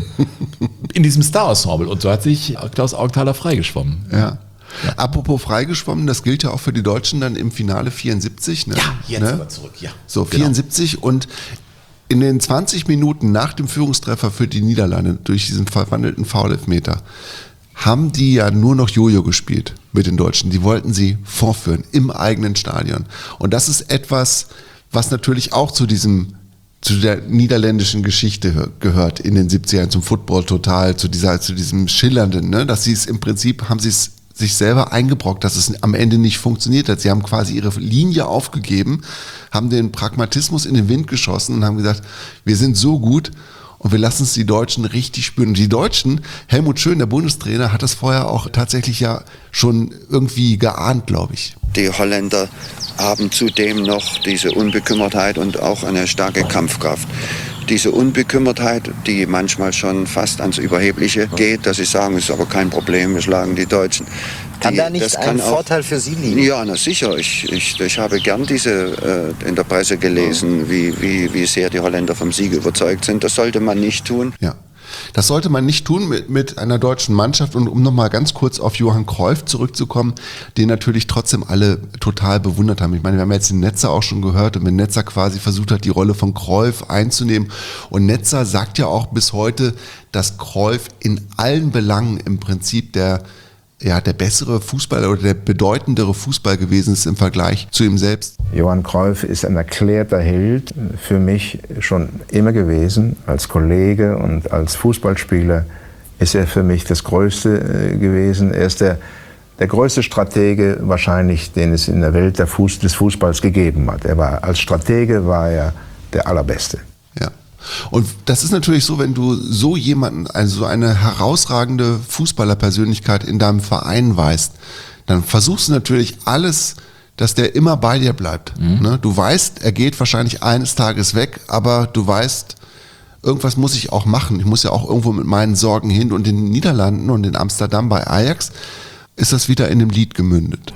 In diesem Star-Ensemble. Und so hat sich Klaus Augenthaler freigeschwommen. Ja. Ja. Apropos freigeschwommen, das gilt ja auch für die Deutschen dann im Finale vierundsiebzig. Ne? Ja, jetzt ne? aber zurück, ja. So, vierundsiebzig genau. Und in den zwanzig Minuten nach dem Führungstreffer für die Niederlande durch diesen verwandelten Foul-Elfmeter haben die ja nur noch Jojo gespielt mit den Deutschen. Die wollten sie vorführen im eigenen Stadion. Und das ist etwas, was natürlich auch zu diesem zu der niederländischen Geschichte gehört in den siebzigern, zum Football total, zu dieser, zu diesem Schillernden, ne? Dass sie es im Prinzip, haben sie es sich selber eingebrockt, dass es am Ende nicht funktioniert hat. Sie haben quasi ihre Linie aufgegeben, haben den Pragmatismus in den Wind geschossen und haben gesagt, wir sind so gut und wir lassen es die Deutschen richtig spüren. Und die Deutschen, Helmut Schön, der Bundestrainer, hat das vorher auch tatsächlich ja schon irgendwie geahnt, glaube ich. Die Holländer haben zudem noch diese Unbekümmertheit und auch eine starke Kampfkraft. Diese Unbekümmertheit, die manchmal schon fast ans Überhebliche geht, dass sie sagen, es ist aber kein Problem, wir schlagen die Deutschen. Kann die, da nicht ein auch, Vorteil für Sie liegen? Ja, na sicher. Ich, ich, ich habe gern diese äh, in der Presse gelesen, wie, wie, wie sehr die Holländer vom Sieg überzeugt sind. Das sollte man nicht tun. Ja. Das sollte man nicht tun mit, mit einer deutschen Mannschaft. Und um nochmal ganz kurz auf Johann Cruyff zurückzukommen, den natürlich trotzdem alle total bewundert haben. Ich meine, wir haben jetzt den Netzer auch schon gehört und wenn Netzer quasi versucht hat, die Rolle von Cruyff einzunehmen. Und Netzer sagt ja auch bis heute, dass Cruyff in allen Belangen im Prinzip der ja, der bessere Fußballer oder der bedeutendere Fußball gewesen ist im Vergleich zu ihm selbst. Johann Cruyff ist ein erklärter Held für mich schon immer gewesen. Als Kollege und als Fußballspieler ist er für mich das Größte gewesen. Er ist der, der größte Stratege wahrscheinlich, den es in der Welt der Fuß, des Fußballs gegeben hat. Er war, als Stratege war er der Allerbeste. Ja. Und das ist natürlich so, wenn du so jemanden, also eine herausragende Fußballerpersönlichkeit in deinem Verein weißt, dann versuchst du natürlich alles, dass der immer bei dir bleibt. Mhm. Ne? Du weißt, er geht wahrscheinlich eines Tages weg, aber du weißt, irgendwas muss ich auch machen. Ich muss ja auch irgendwo mit meinen Sorgen hin. Und in den Niederlanden und in Amsterdam bei Ajax ist das wieder in einem Lied gemündet.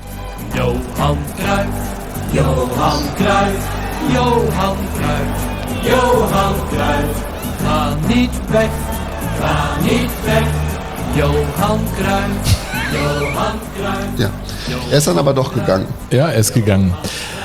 Johan Cruyff, Johan Cruyff, Johan Cruyff. Johan Cruyff, ga niet weg, ga niet weg. Johan Cruyff, Johan Cruyff. Ja, er ist dann aber doch gegangen. Ja, er ist gegangen.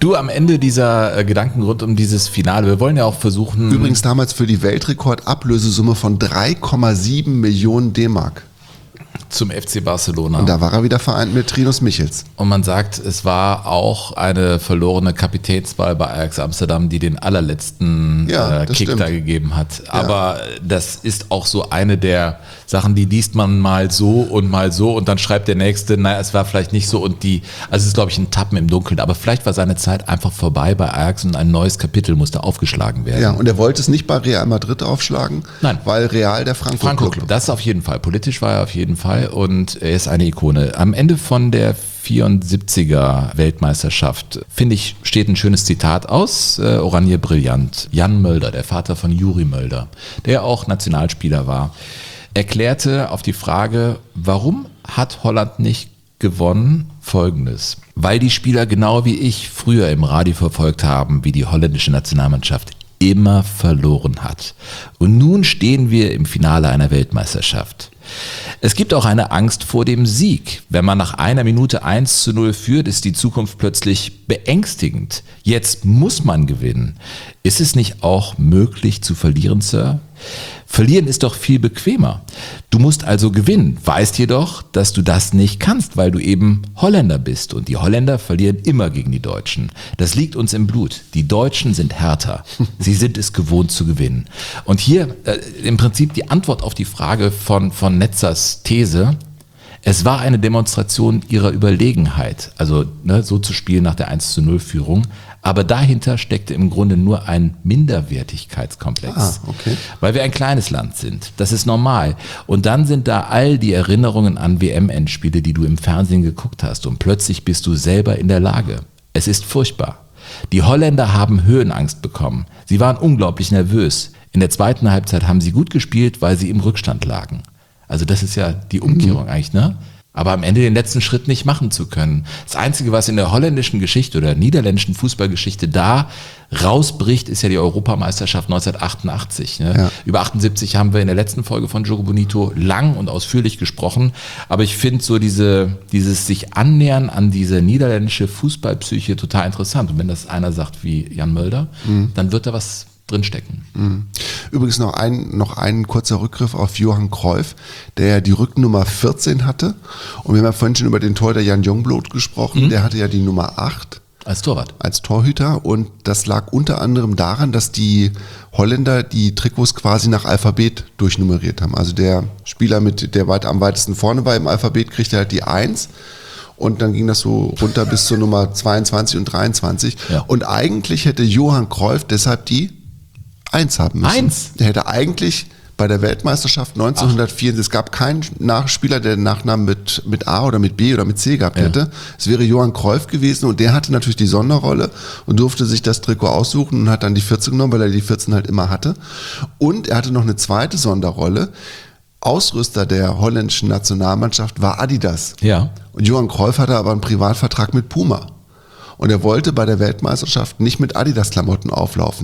Du, am Ende dieser äh, Gedanken rund um dieses Finale, wir wollen ja auch versuchen... Übrigens damals für die Weltrekord-Ablösesumme von drei Komma sieben Millionen D-Mark. Zum F C Barcelona. Und da war er wieder vereint mit Trinos Michels. Und man sagt, es war auch eine verlorene Kapitänswahl bei Ajax Amsterdam, die den allerletzten ja, äh, Kick stimmt. da gegeben hat. Ja. Aber das ist auch so eine der Sachen, die liest man mal so und mal so und dann schreibt der Nächste, naja, es war vielleicht nicht so und die, also es ist glaube ich ein Tappen im Dunkeln, aber vielleicht war seine Zeit einfach vorbei bei Ajax und ein neues Kapitel musste aufgeschlagen werden. Ja, und er wollte es nicht bei Real Madrid aufschlagen, Nein. weil Real der Frankfurt Frankfurt Club, das auf jeden Fall. Politisch war er auf jeden Fall und er ist eine Ikone. Am Ende von der vierundsiebziger Weltmeisterschaft, finde ich, steht ein schönes Zitat aus, äh, Oranje brillant. Jan Mölder, der Vater von Juri Mölder, der auch Nationalspieler war, erklärte auf die Frage, warum hat Holland nicht gewonnen, Folgendes. Weil die Spieler genau wie ich früher im Radio verfolgt haben, wie die holländische Nationalmannschaft immer verloren hat. Und nun stehen wir im Finale einer Weltmeisterschaft. Es gibt auch eine Angst vor dem Sieg. Wenn man nach einer Minute eins zu null führt, ist die Zukunft plötzlich beängstigend. Jetzt muss man gewinnen. Ist es nicht auch möglich zu verlieren, Sir? Verlieren ist doch viel bequemer. Du musst also gewinnen, weißt jedoch, dass du das nicht kannst, weil du eben Holländer bist. Und die Holländer verlieren immer gegen die Deutschen. Das liegt uns im Blut. Die Deutschen sind härter. Sie sind es gewohnt zu gewinnen. Und hier äh, im Prinzip die Antwort auf die Frage von, von Netzers These. Es war eine Demonstration ihrer Überlegenheit, also ne, so zu spielen nach der eins zu null Führung. Aber dahinter steckte im Grunde nur ein Minderwertigkeitskomplex, ah, okay. weil wir ein kleines Land sind. Das ist normal. Und dann sind da all die Erinnerungen an W M-Endspiele, die du im Fernsehen geguckt hast. Und plötzlich bist du selber in der Lage. Es ist furchtbar. Die Holländer haben Höhenangst bekommen. Sie waren unglaublich nervös. In der zweiten Halbzeit haben sie gut gespielt, weil sie im Rückstand lagen. Also das ist ja die Umkehrung mhm. eigentlich, ne? Aber am Ende den letzten Schritt nicht machen zu können. Das Einzige, was in der holländischen Geschichte oder niederländischen Fußballgeschichte da rausbricht, ist ja die Europameisterschaft neunzehnhundertachtundachtzig. Ne? Ja. Über achtundsiebzig haben wir in der letzten Folge von Jogo Bonito lang und ausführlich gesprochen. Aber ich finde so diese, dieses sich annähern an diese niederländische Fußballpsyche total interessant. Und wenn das einer sagt wie Jan Mölder, mhm. dann wird da was drinstecken. Übrigens noch ein, noch ein kurzer Rückgriff auf Johan Cruyff, der die Rückennummer vierzehn hatte. Und wir haben ja vorhin schon über den Torhüter Jan Jongbloed gesprochen. Mhm. Der hatte ja die Nummer acht. Als Torwart. Als Torhüter. Und das lag unter anderem daran, dass die Holländer die Trikots quasi nach Alphabet durchnummeriert haben. Also der Spieler, mit der weit, am weitesten vorne war im Alphabet, kriegte halt die eins. Und dann ging das so runter bis zur Nummer zweiundzwanzig und dreiundzwanzig. Ja. Und eigentlich hätte Johan Cruyff deshalb die Eins haben müssen. Eins? Der hätte eigentlich bei der Weltmeisterschaft neunzehnhundertvier, Ach. es gab keinen Nachspieler, der den Nachnamen mit, mit A oder mit B oder mit C gehabt ja. hätte. Es wäre Johan Cruyff gewesen und der hatte natürlich die Sonderrolle und durfte sich das Trikot aussuchen und hat dann die vierzehn genommen, weil er die vierzehn halt immer hatte. Und er hatte noch eine zweite Sonderrolle. Ausrüster der holländischen Nationalmannschaft war Adidas. Ja. Und Johan Cruyff hatte aber einen Privatvertrag mit Puma. Und er wollte bei der Weltmeisterschaft nicht mit Adidas-Klamotten auflaufen.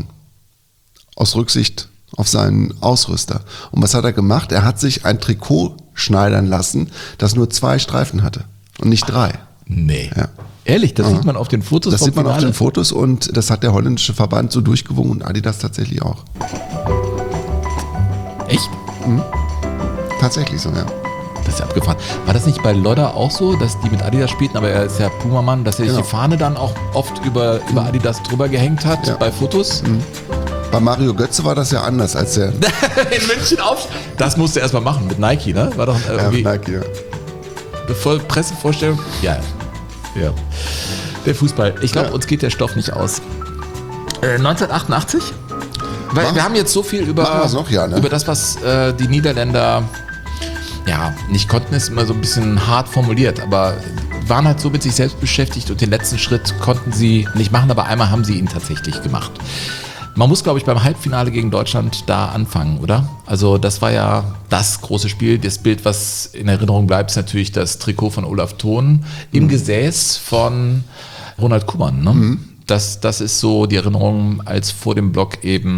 Aus Rücksicht auf seinen Ausrüster. Und was hat er gemacht? Er hat sich ein Trikot schneidern lassen, das nur zwei Streifen hatte und nicht drei. Nee. Ja. Ehrlich, das ja. sieht man auf den Fotos. Das vom sieht man Finale. auf den Fotos und das hat der holländische Verband so durchgewungen und Adidas tatsächlich auch. Echt? Mhm. Tatsächlich so, ja. Das ist ja abgefahren. War das nicht bei Lodder auch so, dass die mit Adidas spielten, aber er ist ja Puma-Mann, dass er sich genau. die Fahne dann auch oft über, über Adidas drüber gehängt hat ja. bei Fotos? Mhm. Bei Mario Götze war das ja anders als der. In München auf. Das musste er erstmal machen mit Nike, ne? War doch irgendwie. Ja, Nike, ja. Eine Voll Pressevorstellung. Ja. Ja. Der Fußball. Ich glaube, ja. uns geht der Stoff nicht aus. Äh, neunzehnhundertachtundachtzig? Weil Mach, wir haben jetzt so viel über, noch, ja, ne? über das, was äh, die Niederländer ja nicht konnten, ist immer so ein bisschen hart formuliert, aber waren halt so mit sich selbst beschäftigt und den letzten Schritt konnten sie nicht machen, aber einmal haben sie ihn tatsächlich gemacht. Man muss, glaube ich, beim Halbfinale gegen Deutschland da anfangen, oder? Also das war ja das große Spiel. Das Bild, was in Erinnerung bleibt, ist natürlich das Trikot von Olaf Thon im mhm. Gesäß von Ronald Koeman. Ne? Mhm. Das, das ist so die Erinnerung, als vor dem Block eben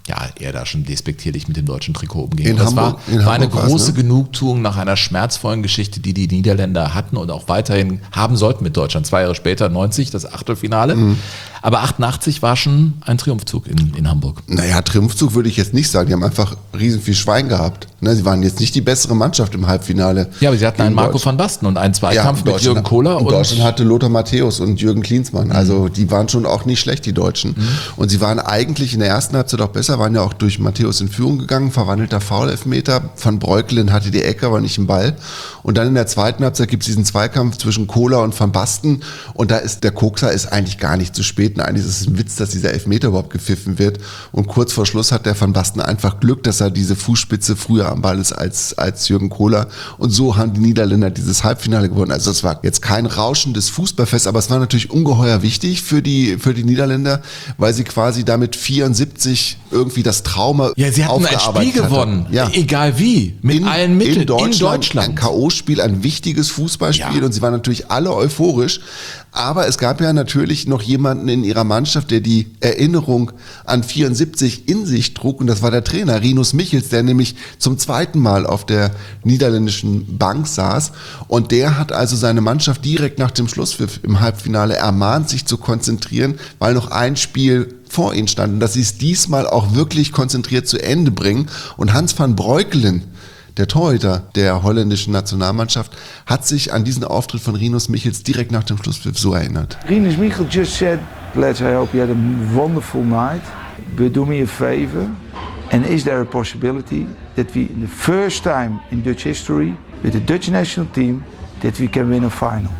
ja, er da schon despektierlich mit dem deutschen Trikot umging. In das Hamburg, war, in war eine Hamburg war's, große ne? Genugtuung nach einer schmerzvollen Geschichte, die die Niederländer hatten und auch weiterhin haben sollten mit Deutschland. Zwei Jahre später, neunzig, das Achtelfinale. Mhm. Aber achtundachtzig war schon ein Triumphzug in, in Hamburg. Naja, Triumphzug würde ich jetzt nicht sagen. Die haben einfach riesen viel Schwein gehabt. Ne, sie waren jetzt nicht die bessere Mannschaft im Halbfinale. Ja, aber sie hatten einen Marco van Basten und einen Zweikampf ja, mit Jürgen Kohler. Und Deutschland hatte Lothar Matthäus und Jürgen Klinsmann. Also mhm. die waren schon auch nicht schlecht, die Deutschen. Mhm. Und sie waren eigentlich in der ersten Halbzeit auch besser, waren ja auch durch Matthäus in Führung gegangen, verwandelter Foul-Elfmeter. Van Breukelen hatte die Ecke, aber nicht im Ball. Und dann in der zweiten Halbzeit gibt es diesen Zweikampf zwischen Kohler und Van Basten. Und da ist der Kokser ist eigentlich gar nicht zu spät. Und eigentlich ist es ein Witz, dass dieser Elfmeter überhaupt gepfiffen wird. Und kurz vor Schluss hat der Van Basten einfach Glück, dass er diese Fußspitze früher am Ball ist als, als Jürgen Kohler. Und so haben die Niederländer dieses Halbfinale gewonnen. Also es war jetzt kein rauschendes Fußballfest, aber es war natürlich ungeheuer wichtig für die, für die Niederländer, weil sie quasi damit vierundsiebzig irgendwie das Trauma ja, sie hatten ein Spiel gewonnen, ja. egal wie, mit in, allen Mitteln, in Deutschland, in Deutschland. Ein K O-Spiel, ein wichtiges Fußballspiel ja. und sie waren natürlich alle euphorisch. Aber es gab ja natürlich noch jemanden in ihrer Mannschaft, der die Erinnerung an vierundsiebzig in sich trug und das war der Trainer Rinus Michels, der nämlich zum zweiten Mal auf der niederländischen Bank saß und der hat also seine Mannschaft direkt nach dem Schlusspfiff im Halbfinale ermahnt, sich zu konzentrieren, weil noch ein Spiel vor ihnen stand und dass sie es diesmal auch wirklich konzentriert zu Ende bringen und Hans van Breukelen, der Torhüter der holländischen Nationalmannschaft, hat sich an diesen Auftritt von Rinus Michels direkt nach dem Schlusspfiff so erinnert. Rinus Michels just said, "Let's I hope you had a wonderful night, but do me a favor, and is there a possibility that we, in the first time in Dutch history, with the Dutch national team, that we can win a final?"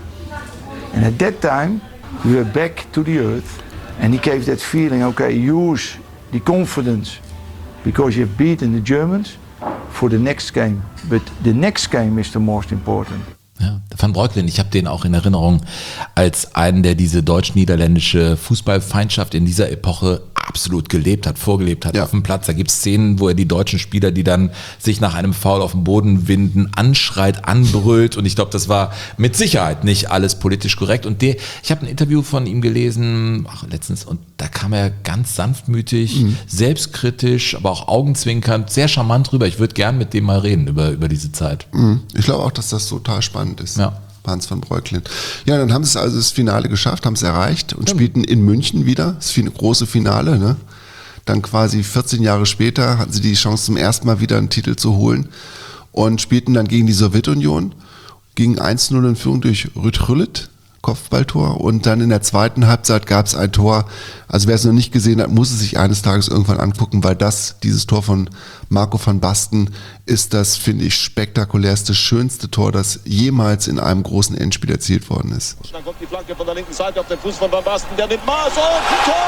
And at that time, we were back to the earth, and he gave that feeling, okay, use the confidence, because you've beaten the Germans, for the next game. But the next game is the most important. Ja, Van Breukelen, ich habe den auch in Erinnerung als einen, der diese deutsch-niederländische Fußballfeindschaft in dieser Epoche absolut gelebt hat, vorgelebt hat ja. auf dem Platz. Da gibt es Szenen, wo er die deutschen Spieler, die dann sich nach einem Foul auf den Boden winden, anschreit, anbrüllt und ich glaube, das war mit Sicherheit nicht alles politisch korrekt. Und der, ich habe ein Interview von ihm gelesen, ach, letztens, und da kam er ganz sanftmütig, mhm. selbstkritisch, aber auch augenzwinkernd, sehr charmant drüber. Ich würde gern mit dem mal reden über, über diese Zeit. Mhm. Ich glaube auch, dass das total spannend ist. Ja. Hans van Breukelen. Ja, dann haben sie es also das Finale geschafft, haben es erreicht und ja. spielten in München wieder, das große Finale. Ne? Dann quasi vierzehn Jahre später hatten sie die Chance zum ersten Mal wieder einen Titel zu holen und spielten dann gegen die Sowjetunion, gingen eins null in Führung durch Rüd-Rüllet, Kopfballtor und dann in der zweiten Halbzeit gab es ein Tor, also wer es noch nicht gesehen hat, muss es sich eines Tages irgendwann angucken, weil das, dieses Tor von Marco van Basten ist das, finde ich, spektakulärste, schönste Tor, das jemals in einem großen Endspiel erzielt worden ist. Dann kommt die Flanke von der linken Seite auf den Fuß von Van Basten, der nimmt Maß und Tor!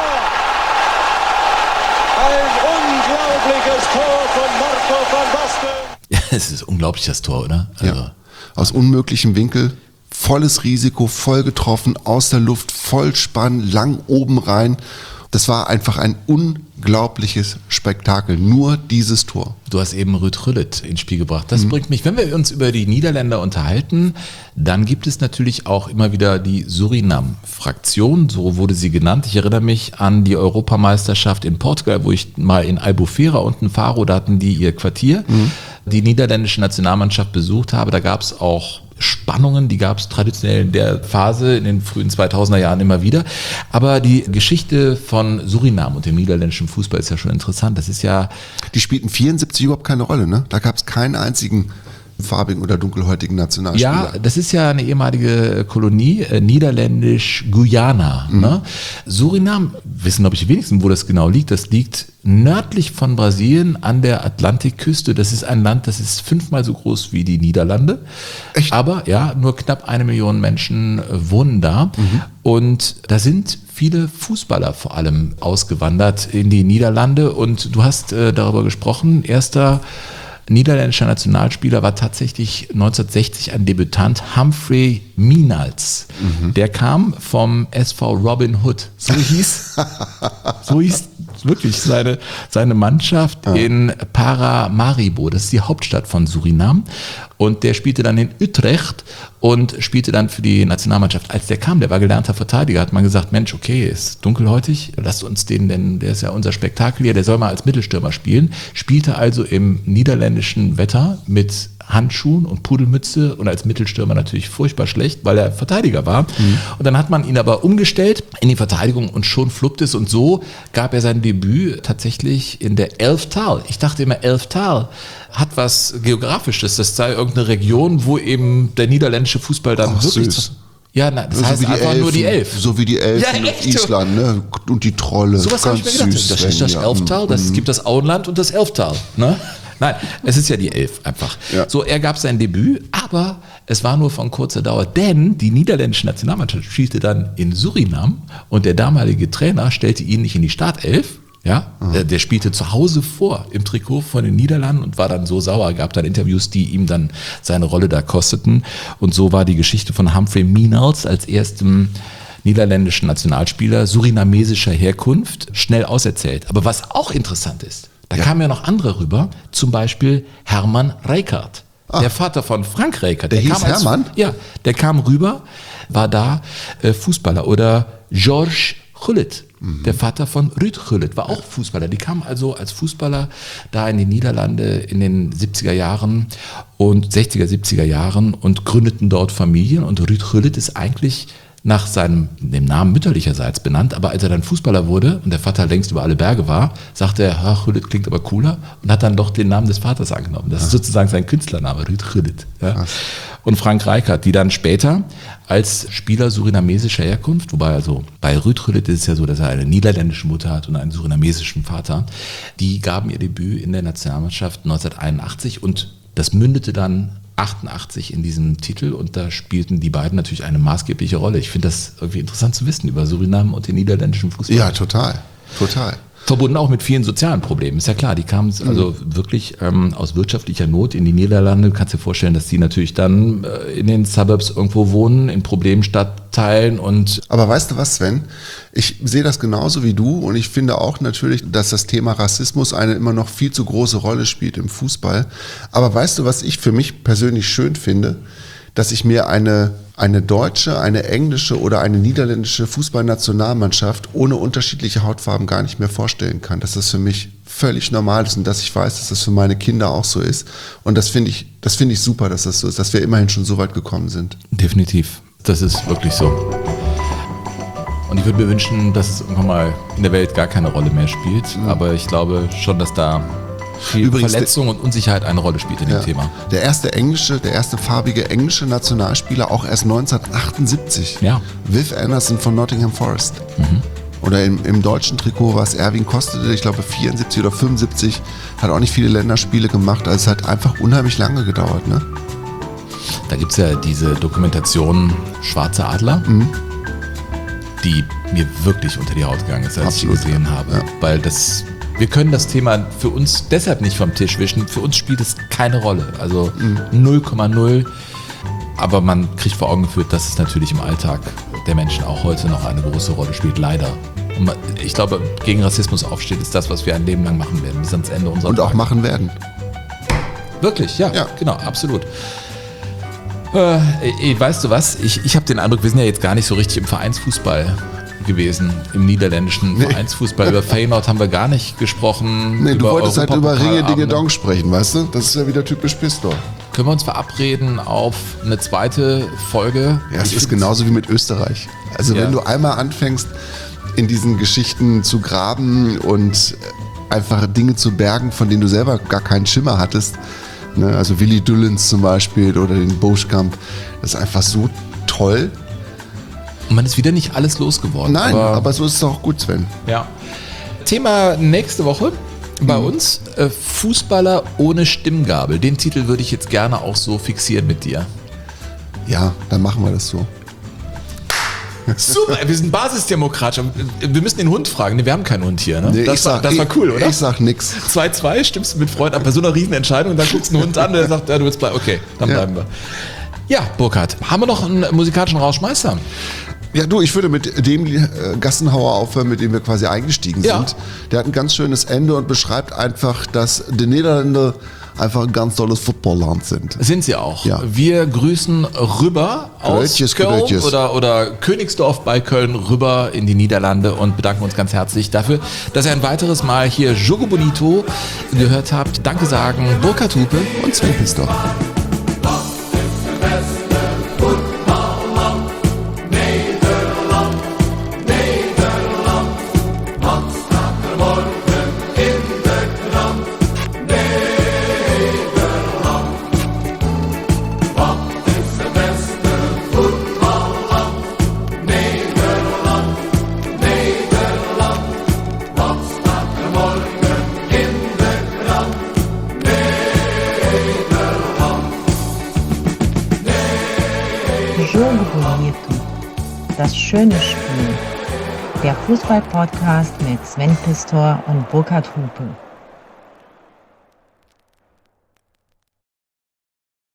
Ein unglaubliches Tor von Marco van Basten! Ja, es ist unglaublich, das Tor, oder? Also. Ja. Aus unmöglichem Winkel. Volles Risiko, voll getroffen, aus der Luft, voll spannen, lang oben rein. Das war einfach ein unglaubliches Spektakel, nur dieses Tor. Du hast eben Rüd-Rüllet ins Spiel gebracht. Das mhm. bringt mich, wenn wir uns über die Niederländer unterhalten, dann gibt es natürlich auch immer wieder die Surinam-Fraktion, so wurde sie genannt. Ich erinnere mich an die Europameisterschaft in Portugal, wo ich mal in Albufeira unten Faro, da hatten die ihr Quartier, mhm. die niederländische Nationalmannschaft besucht habe. Da gab es auch Spannungen, die gab es traditionell in der Phase in den frühen zweitausender Jahren immer wieder. Aber die Geschichte von Surinam und dem niederländischen Fußball ist ja schon interessant. Das ist ja... Die spielten vierundsiebzig überhaupt keine Rolle, ne? Da gab es keinen einzigen farbigen oder dunkelhäutigen Nationalspieler. Ja, das ist ja eine ehemalige Kolonie, äh, niederländisch-Guyana. Mhm. Ne? Surinam, wissen glaube ich die wenigsten, wo das genau liegt. Das liegt nördlich von Brasilien an der Atlantikküste. Das ist ein Land, das ist fünfmal so groß wie die Niederlande. Echt? Aber ja, nur knapp eine Million Menschen äh, wohnen da. Mhm. Und da sind viele Fußballer vor allem ausgewandert in die Niederlande. Und du hast äh, darüber gesprochen, erster niederländischer Nationalspieler war tatsächlich neunzehnhundertsechzig ein Debütant, Humphrey Minals. Mhm. Der kam vom S V Robin Hood. So hieß, so hieß wirklich seine, seine Mannschaft ja. in Paramaribo, das ist die Hauptstadt von Suriname. Und der spielte dann in Utrecht und spielte dann für die Nationalmannschaft. Als der kam, der war gelernter Verteidiger, hat man gesagt, Mensch, okay, ist dunkelhäutig, lasst uns den, denn der ist ja unser Spektakel hier, der soll mal als Mittelstürmer spielen. Spielte also im niederländischen Wetter mit Handschuhen und Pudelmütze und als Mittelstürmer natürlich furchtbar schlecht, weil er Verteidiger war. Mhm. Und dann hat man ihn aber umgestellt in die Verteidigung und schon fluppt es. Und so gab er sein Debüt tatsächlich in der Elftal. Ich dachte immer, Elftal hat was Geografisches. Das sei irgendeine Region, wo eben der niederländische Fußball dann Ach, wirklich... Süß. Ja, na, das so heißt einfach Elfen, nur die Elf. So wie die Elfen ja, auf Island, ne? Und die Trolle. So was habe ich mir gedacht. Süß, das ist das ja. Elftal, das, es mhm. gibt das Auenland und das Elftal. Ne? Nein, es ist ja die Elf einfach. Ja. So, er gab sein Debüt, aber es war nur von kurzer Dauer, denn die niederländische Nationalmannschaft spielte dann in Suriname und der damalige Trainer stellte ihn nicht in die Startelf. Ja, mhm. Der spielte zu Hause vor im Trikot von den Niederlanden und war dann so sauer, gab dann Interviews, die ihm dann seine Rolle da kosteten. Und so war die Geschichte von Humphrey Minals als erstem niederländischen Nationalspieler surinamesischer Herkunft schnell auserzählt. Aber was auch interessant ist, da ja. kamen ja noch andere rüber, zum Beispiel Herman Rijkaard, ah. der Vater von Frank Rijkaard. Der, der hieß kam als, Hermann? Ja, der kam rüber, war da äh, Fußballer. Oder Georges Gullit, mhm. der Vater von Ruud Gullit, war auch Fußballer. Die kamen also als Fußballer da in die Niederlande in den siebziger Jahren und sechziger, siebziger Jahren und gründeten dort Familien. Und Ruud Gullit ist eigentlich nach seinem dem Namen mütterlicherseits benannt, aber als er dann Fußballer wurde und der Vater längst über alle Berge war, sagte er, Herr Gullit klingt aber cooler und hat dann doch den Namen des Vaters angenommen. Das ja. ist sozusagen sein Künstlername, Ruud Gullit. Ja. Und Frank Rijkaard, die dann später als Spieler surinamesischer Herkunft, wobei also bei Ruud Gullit ist es ja so, dass er eine niederländische Mutter hat und einen surinamesischen Vater, die gaben ihr Debüt in der Nationalmannschaft neunzehnhunderteinundachtzig und das mündete dann achtundachtzig in diesem Titel und da spielten die beiden natürlich eine maßgebliche Rolle. Ich finde das irgendwie interessant zu wissen über Suriname und den niederländischen Fußball. Ja, total, total. Verbunden auch mit vielen sozialen Problemen. Ist ja klar, die kamen also mhm. wirklich ähm, aus wirtschaftlicher Not in die Niederlande. Du kannst dir vorstellen, dass die natürlich dann äh, in den Suburbs irgendwo wohnen, in Problemstadtteilen und... Aber weißt du was, Sven? Ich sehe das genauso wie du und ich finde auch natürlich, dass das Thema Rassismus eine immer noch viel zu große Rolle spielt im Fußball. Aber weißt du, was ich für mich persönlich schön finde? Dass ich mir eine, eine deutsche, eine englische oder eine niederländische Fußballnationalmannschaft ohne unterschiedliche Hautfarben gar nicht mehr vorstellen kann. Dass das für mich völlig normal ist und dass ich weiß, dass das für meine Kinder auch so ist. Und das finde ich, das finde ich super, dass das so ist, dass wir immerhin schon so weit gekommen sind. Definitiv. Das ist wirklich so. Und ich würde mir wünschen, dass es irgendwann mal in der Welt gar keine Rolle mehr spielt. Mhm. Aber ich glaube schon, dass da viel Übrigens, Verletzung und Unsicherheit eine Rolle spielt in dem ja, Thema. Der erste englische, der erste farbige englische Nationalspieler auch erst neunzehnhundertachtundsiebzig. Ja. Viv Anderson von Nottingham Forest. Mhm. Oder im, im deutschen Trikot war es Erwin Kostede, ich glaube vierundsiebzig oder fünfundsiebzig, hat auch nicht viele Länderspiele gemacht, also es hat einfach unheimlich lange gedauert. Ne? Da gibt es ja diese Dokumentation Schwarze Adler, mhm. die mir wirklich unter die Haut gegangen ist, als Absolut. ich sie gesehen habe. Ja. Weil das... Wir können das Thema für uns deshalb nicht vom Tisch wischen. Für uns spielt es keine Rolle. Also null Komma null. Aber man kriegt vor Augen geführt, dass es natürlich im Alltag der Menschen auch heute noch eine große Rolle spielt. Leider. Und ich glaube, gegen Rassismus aufstehen ist das, was wir ein Leben lang machen werden. Bis ans Ende unserer Und Tage. auch machen werden. Wirklich, ja. ja. Genau, absolut. Äh, ey, weißt du was? Ich, ich habe den Eindruck, wir sind ja jetzt gar nicht so richtig im Vereinsfußball gewesen, im niederländischen nee. Vereinsfußball. Über Feyenoord haben wir gar nicht gesprochen. Nee, du wolltest halt über Ringe Dinge Dong sprechen, weißt du? Das ist ja wieder typisch Pistor. Können wir uns verabreden auf eine zweite Folge? Ja, es ist genauso wie mit Österreich. Also ja. wenn du einmal anfängst, in diesen Geschichten zu graben und einfach Dinge zu bergen, von denen du selber gar keinen Schimmer hattest, ne? Also Willy Dullens zum Beispiel oder den Boschkamp, das ist einfach so toll. Und man ist wieder nicht alles losgeworden. Nein, aber, aber so ist es auch gut, Sven. Ja. Thema nächste Woche bei mhm. uns, äh, Fußballer ohne Stimmgabel. Den Titel würde ich jetzt gerne auch so fixieren mit dir. Ja, dann machen wir das so. Super, wir sind basisdemokratisch. Wir müssen den Hund fragen. Nee, wir haben keinen Hund hier. Ne? Nee, das sag, war, das war cool, oder? Ich sag nix. zwei zwei, stimmst du mit Freund ab bei so einer Riesenentscheidung und dann guckst du einen Hund an und der sagt, ja, du willst bleiben. Okay, dann ja. bleiben wir. Ja, Burkhard, haben wir noch einen musikalischen Rausschmeißer? Ja, du, ich würde mit dem äh, Gassenhauer aufhören, mit dem wir quasi eingestiegen Ja. sind. Der hat ein ganz schönes Ende und beschreibt einfach, dass die Niederländer einfach ein ganz tolles Footballland sind. Sind sie auch. Ja. Wir grüßen rüber Grüetjes, aus Köln grüetjes. oder, oder Königsdorf bei Köln rüber in die Niederlande und bedanken uns ganz herzlich dafür, dass ihr ein weiteres Mal hier Jogo Bonito gehört habt. Danke sagen Burkhard Hupe und Sven Pistor. Jogo Bonito. Das schöne Spiel. Der Fußball-Podcast mit Sven Pistor und Burkhard Hupe.